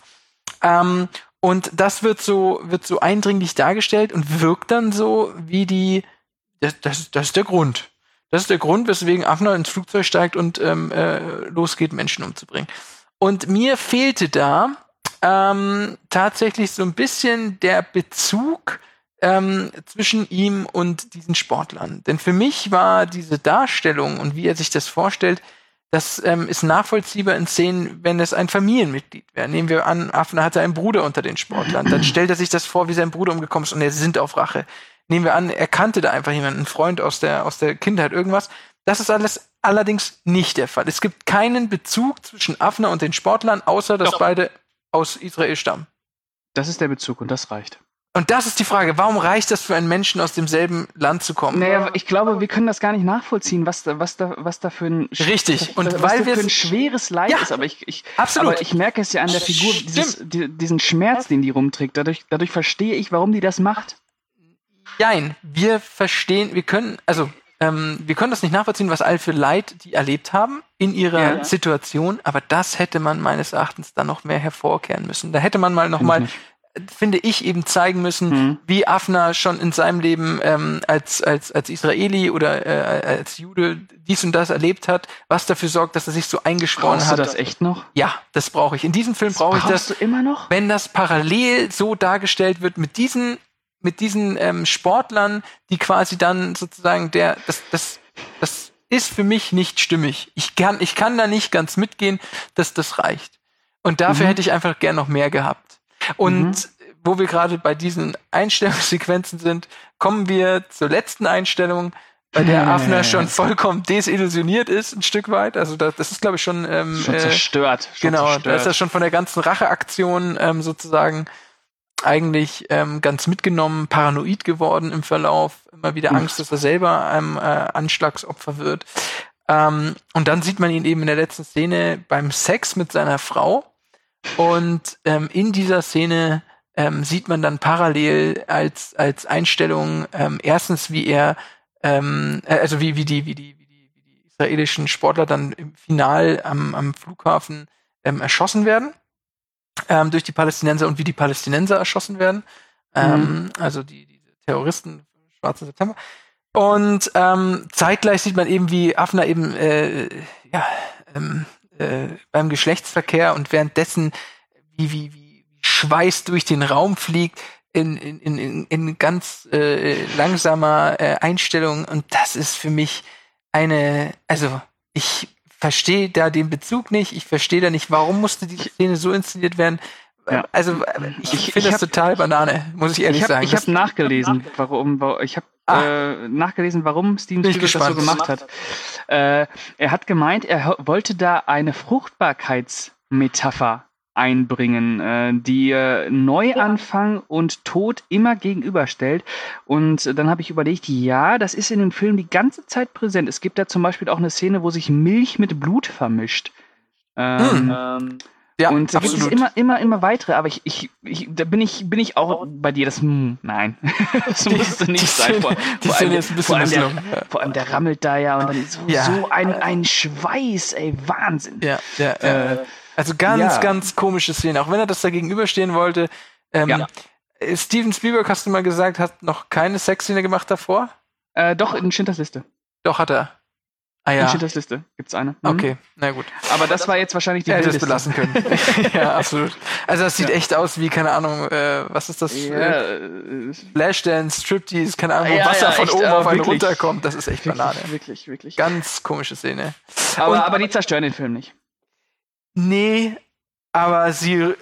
Und das wird so eindringlich dargestellt und wirkt dann so wie das ist der Grund. Das ist der Grund, weswegen Afner ins Flugzeug steigt und losgeht, Menschen umzubringen. Und mir fehlte da tatsächlich so ein bisschen der Bezug zwischen ihm und diesen Sportlern. Denn für mich war diese Darstellung und wie er sich das vorstellt, das ist nachvollziehbar in Szenen, wenn es ein Familienmitglied wäre. Nehmen wir an, Afner hatte einen Bruder unter den Sportlern. Dann stellt er sich das vor, wie sein Bruder umgekommen ist und er sinnt auf Rache. Nehmen wir an, er kannte da einfach jemanden, einen Freund aus der Kindheit, irgendwas. Das ist alles allerdings nicht der Fall. Es gibt keinen Bezug zwischen Afner und den Sportlern, außer dass beide aus Israel stammen. Das ist der Bezug und das reicht. Und das ist die Frage, warum reicht das für einen Menschen aus demselben Land zu kommen? Naja, ich glaube, wir können das gar nicht nachvollziehen, was da für ein Richtig. Und weil wir für ein schweres Leid ist. Aber absolut. Aber ich merke es ja an der Figur, diesen Schmerz, den die rumträgt. Dadurch verstehe ich, warum die das macht. Nein, wir können das nicht nachvollziehen, was all für Leid die erlebt haben in ihrer Situation, aber das hätte man meines Erachtens dann noch mehr hervorkehren müssen. Da hätte man mal finde ich, eben zeigen müssen, wie Afner schon in seinem Leben als Israeli oder als Jude dies und das erlebt hat, was dafür sorgt, dass er sich so eingeschworen hat. Brauchst du das echt noch? Ja, das brauche ich. In diesem Film brauche ich das. Brauchst du immer noch? Wenn das parallel so dargestellt wird mit diesen Sportlern, die quasi dann sozusagen das ist für mich nicht stimmig. Ich kann da nicht ganz mitgehen, dass das reicht. Und dafür hätte ich einfach gern noch mehr gehabt. Und wo wir gerade bei diesen Einstellungssequenzen sind, kommen wir zur letzten Einstellung, bei der Afner schon vollkommen desillusioniert ist, ein Stück weit. Also das ist, glaube ich, schon zerstört. Da ist er schon von der ganzen Racheaktion sozusagen eigentlich ganz mitgenommen, paranoid geworden im Verlauf, immer wieder Angst, dass er selber einem Anschlagsopfer wird. Und dann sieht man ihn eben in der letzten Szene beim Sex mit seiner Frau. Und in dieser Szene sieht man dann parallel als Einstellung erstens, wie er wie die israelischen Sportler dann im Final am Flughafen erschossen werden durch die Palästinenser und wie die Palästinenser erschossen werden. Also diese Terroristen, Schwarzen September. Und zeitgleich sieht man eben, wie Afner eben beim Geschlechtsverkehr und währenddessen wie Schweiß durch den Raum fliegt in ganz langsamer Einstellung. Und das ist für mich ich verstehe da den Bezug nicht. Ich verstehe da nicht, warum musste die Szene so inszeniert werden. Ja. Also ich finde das total Banane, muss ich ehrlich sagen. Ich habe nachgelesen, warum Steven Spielberg das so gemacht hat. Er hat gemeint, er wollte da eine Fruchtbarkeitsmetapher einbringen, die Neuanfang und Tod immer gegenüberstellt. Und dann habe ich überlegt, ja, das ist in dem Film die ganze Zeit präsent. Es gibt da zum Beispiel auch eine Szene, wo sich Milch mit Blut vermischt. Ja, und da gibt es absolut. immer weitere, aber da bin ich auch bei dir, nein, das musste nicht sein. Die Szene ist ein bisschen misslungen. Vor allem, der rammelt da ja und dann ist so ein Schweiß, ey, Wahnsinn. Ja. Also ganz komische Szene, auch wenn er das da gegenüberstehen wollte. Steven Spielberg, hast du mal gesagt, hat noch keine Sexszene gemacht davor? Doch, in Schindlers Liste. Doch, hat er. Ah ja. In Schindlers Liste gibt's eine. Okay, na gut. Aber das war jetzt wahrscheinlich die hätte es wildeste. belassen können. Ja, absolut. Also das sieht echt aus wie, keine Ahnung, was ist das? Flashdance, Striptease, keine Ahnung, wo Wasser von oben auf einen runterkommt. Das ist echt Banane. Wirklich. Ganz komische Szene. Aber die zerstören den Film nicht. Nee, aber sie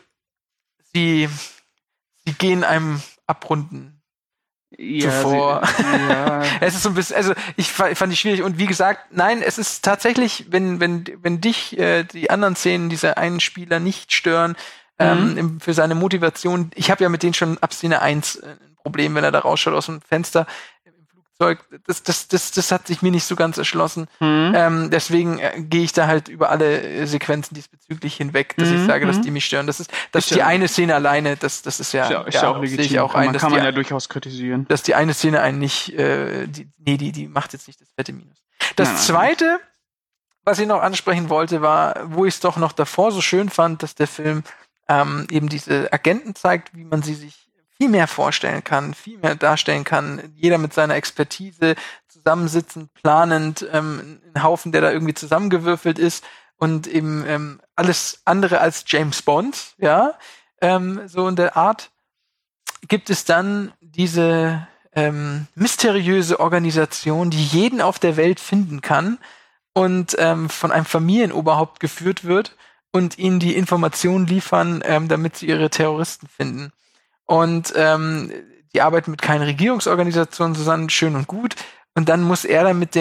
gehen einem abrunden. Zuvor. Es ist so ein bisschen, also ich fand ich schwierig und wie gesagt, nein, es ist tatsächlich, wenn dich die anderen Szenen dieser einen Spieler nicht stören, für seine Motivation, ich habe ja mit denen schon ab Szene 1 ein Problem, wenn er da rausschaut aus dem Fenster im Flugzeug, das hat sich mir nicht so ganz erschlossen. Deswegen gehe ich da halt über alle Sequenzen diesbezüglich hinweg, dass ich sage, dass die mich stören. Das ist die eine Szene alleine, das ist ja auch legitim. Sehe ich auch ein, kann man ja durchaus kritisieren. Dass die eine Szene einen nicht, die macht jetzt nicht das fette Minus. Das Zweite, was ich noch ansprechen wollte, war, wo ich es doch noch davor so schön fand, dass der Film eben diese Agenten zeigt, wie man sie sich viel mehr vorstellen kann, viel mehr darstellen kann. Jeder mit seiner Expertise, zusammensitzend, planend, ein Haufen, der da irgendwie zusammengewürfelt ist und eben alles andere als James Bond, ja, so in der Art, gibt es dann diese mysteriöse Organisation, die jeden auf der Welt finden kann und von einem Familienoberhaupt geführt wird und ihnen die Informationen liefern, damit sie ihre Terroristen finden. Und die arbeiten mit keinen Regierungsorganisationen zusammen, schön und gut. Und dann muss er dann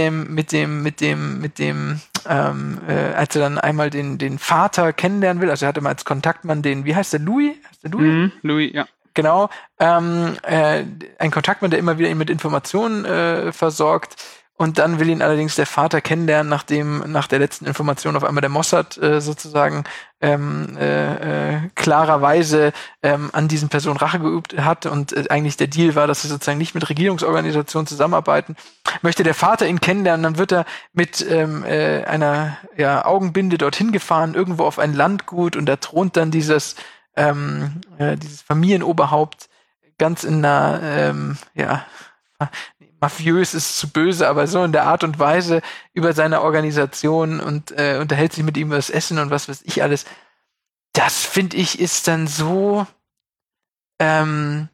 als er dann einmal den Vater kennenlernen will, also er hatte mal als Kontaktmann wie heißt der, Louis? Heißt der Louis? Louis, ja. Genau. Ein Kontaktmann, der immer wieder ihn mit Informationen versorgt. Und dann will ihn allerdings der Vater kennenlernen, nachdem nach der letzten Information auf einmal der Mossad sozusagen klarerweise an diesen Personen Rache geübt hat und eigentlich der Deal war, dass sie sozusagen nicht mit Regierungsorganisationen zusammenarbeiten. Möchte der Vater ihn kennenlernen, dann wird er mit einer Augenbinde dorthin gefahren, irgendwo auf ein Landgut und da thront dann dieses Familienoberhaupt ganz in einer mafiös ist zu böse, aber so in der Art und Weise über seine Organisation und unterhält sich mit ihm über das Essen und was weiß ich alles. Das, finde ich, ist dann so dann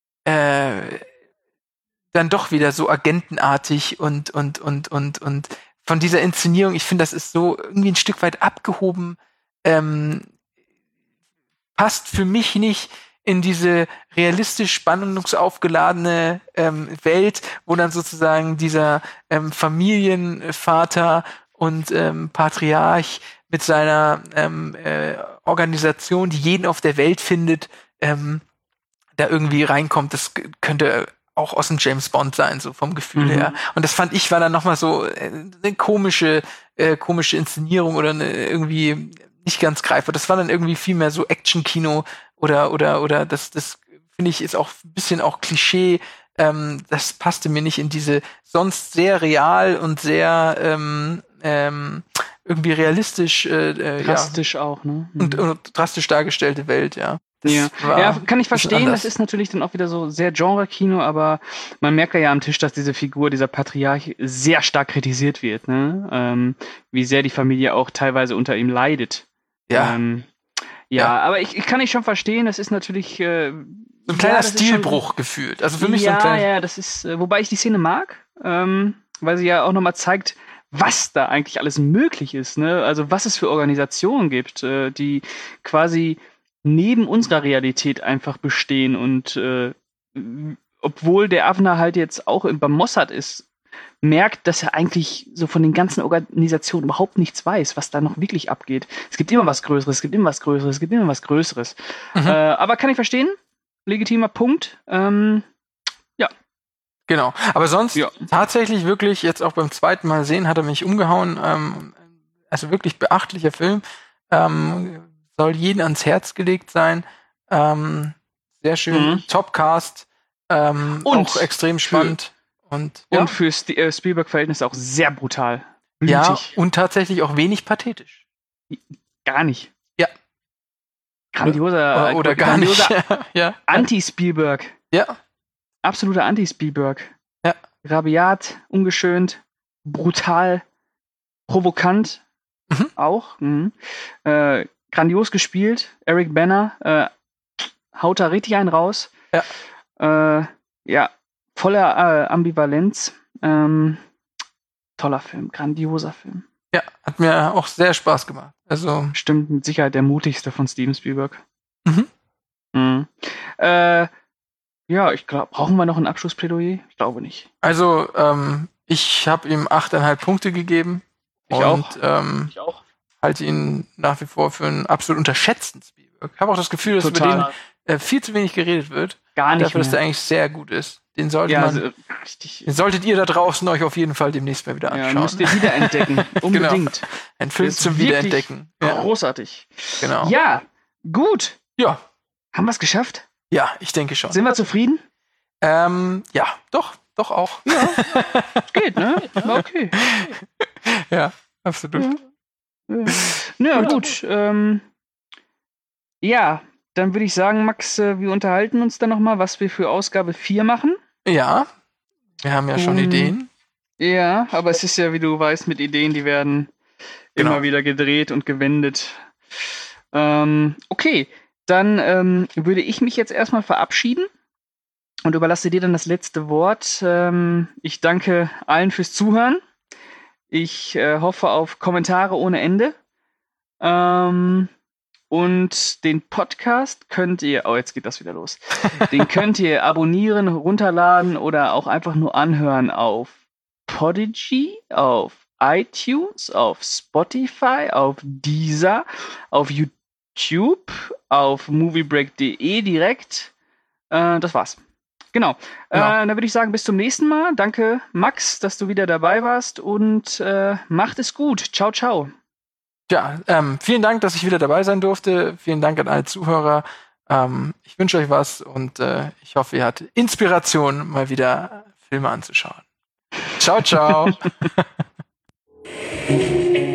doch wieder so agentenartig und von dieser Inszenierung, ich finde, das ist so irgendwie ein Stück weit abgehoben, passt für mich nicht in diese realistisch spannungsaufgeladene Welt, wo dann sozusagen dieser Familienvater und Patriarch mit seiner Organisation, die jeden auf der Welt findet, da irgendwie reinkommt. Das könnte auch aus dem James Bond sein, so vom Gefühl her. Und das fand ich, war dann nochmal so eine komische Inszenierung oder irgendwie nicht ganz greifbar. Das war dann irgendwie viel mehr so Action-Kino oder das finde ich ist auch ein bisschen auch Klischee. Das passte mir nicht in diese sonst sehr real und sehr irgendwie realistisch drastisch auch, ne? Und drastisch dargestellte Welt, ja. Kann ich verstehen. Das ist natürlich dann auch wieder so sehr Genre-Kino, aber man merkt ja am Tisch, dass diese Figur, dieser Patriarch, sehr stark kritisiert wird, ne? Wie sehr die Familie auch teilweise unter ihm leidet. Aber ich kann ich schon verstehen, das ist natürlich so ein kleiner Stilbruch gefühlt. Also für mich so ein kleiner. Ja, das ist, wobei ich die Szene mag, weil sie ja auch nochmal zeigt, was da eigentlich alles möglich ist, ne? Also was es für Organisationen gibt, die quasi neben unserer Realität einfach bestehen und obwohl der Avner halt jetzt auch beim Mossad ist, merkt, dass er eigentlich so von den ganzen Organisationen überhaupt nichts weiß, was da noch wirklich abgeht. Es gibt immer was Größeres, es gibt immer was Größeres, es gibt immer was Größeres. Aber kann ich verstehen, legitimer Punkt. Genau, aber sonst tatsächlich wirklich jetzt auch beim zweiten Mal sehen, hat er mich umgehauen. Also wirklich beachtlicher Film. Soll jedem ans Herz gelegt sein. Sehr schön. Topcast. Und auch extrem spannend. Und für Spielberg-Verhältnisse auch sehr brutal. Blütig. Ja, und tatsächlich auch wenig pathetisch. Gar nicht. Ja. Grandioser oder gar nicht. Ja. Anti-Spielberg. Ja. Absoluter Anti-Spielberg. Ja. Rabiat, ungeschönt, brutal, provokant auch. Grandios gespielt. Eric Banner haut da richtig einen raus. Ja. Voller Ambivalenz. Toller Film, grandioser Film. Ja, hat mir auch sehr Spaß gemacht. Also stimmt, mit Sicherheit der mutigste von Steven Spielberg. Ja, ich glaube, brauchen wir noch ein Abschlussplädoyer? Ich glaube nicht. Also, ich habe ihm 8,5 Punkte gegeben. Ich auch. Halte ihn nach wie vor für einen absolut unterschätzten Spielberg. Ich habe auch das Gefühl, dass über den viel zu wenig geredet wird. Gar nicht. Dafür, dass der eigentlich sehr gut ist. Den sollte den solltet ihr da draußen euch auf jeden Fall demnächst mal wieder anschauen. Ja, müsst ihr wiederentdecken. Unbedingt. Genau. Ein Film zum Wiederentdecken. Großartig. Genau. Ja, gut. Ja. Haben wir es geschafft? Ja, ich denke schon. Sind wir zufrieden? Ja, doch auch. Ja, geht, ne? Okay. Ja, absolut. Ja, gut. Ja, dann würde ich sagen, Max, wir unterhalten uns dann nochmal, was wir für Ausgabe 4 machen. Ja, wir haben ja schon Ideen. Ja, aber es ist ja, wie du weißt, mit Ideen, die werden immer wieder gedreht und gewendet. Okay, dann würde ich mich jetzt erstmal verabschieden und überlasse dir dann das letzte Wort. Ich danke allen fürs Zuhören. Ich hoffe auf Kommentare ohne Ende. Und den Podcast könnt ihr, jetzt geht das wieder los. Den könnt ihr abonnieren, runterladen oder auch einfach nur anhören auf Podigy, auf iTunes, auf Spotify, auf Deezer, auf YouTube, auf moviebreak.de direkt. Das war's. Genau. Dann würde ich sagen, bis zum nächsten Mal. Danke, Max, dass du wieder dabei warst und macht es gut. Ciao, ciao. Ja, vielen Dank, dass ich wieder dabei sein durfte. Vielen Dank an alle Zuhörer. Ich wünsche euch was und ich hoffe, ihr hattet Inspiration, mal wieder Filme anzuschauen. Ciao, ciao.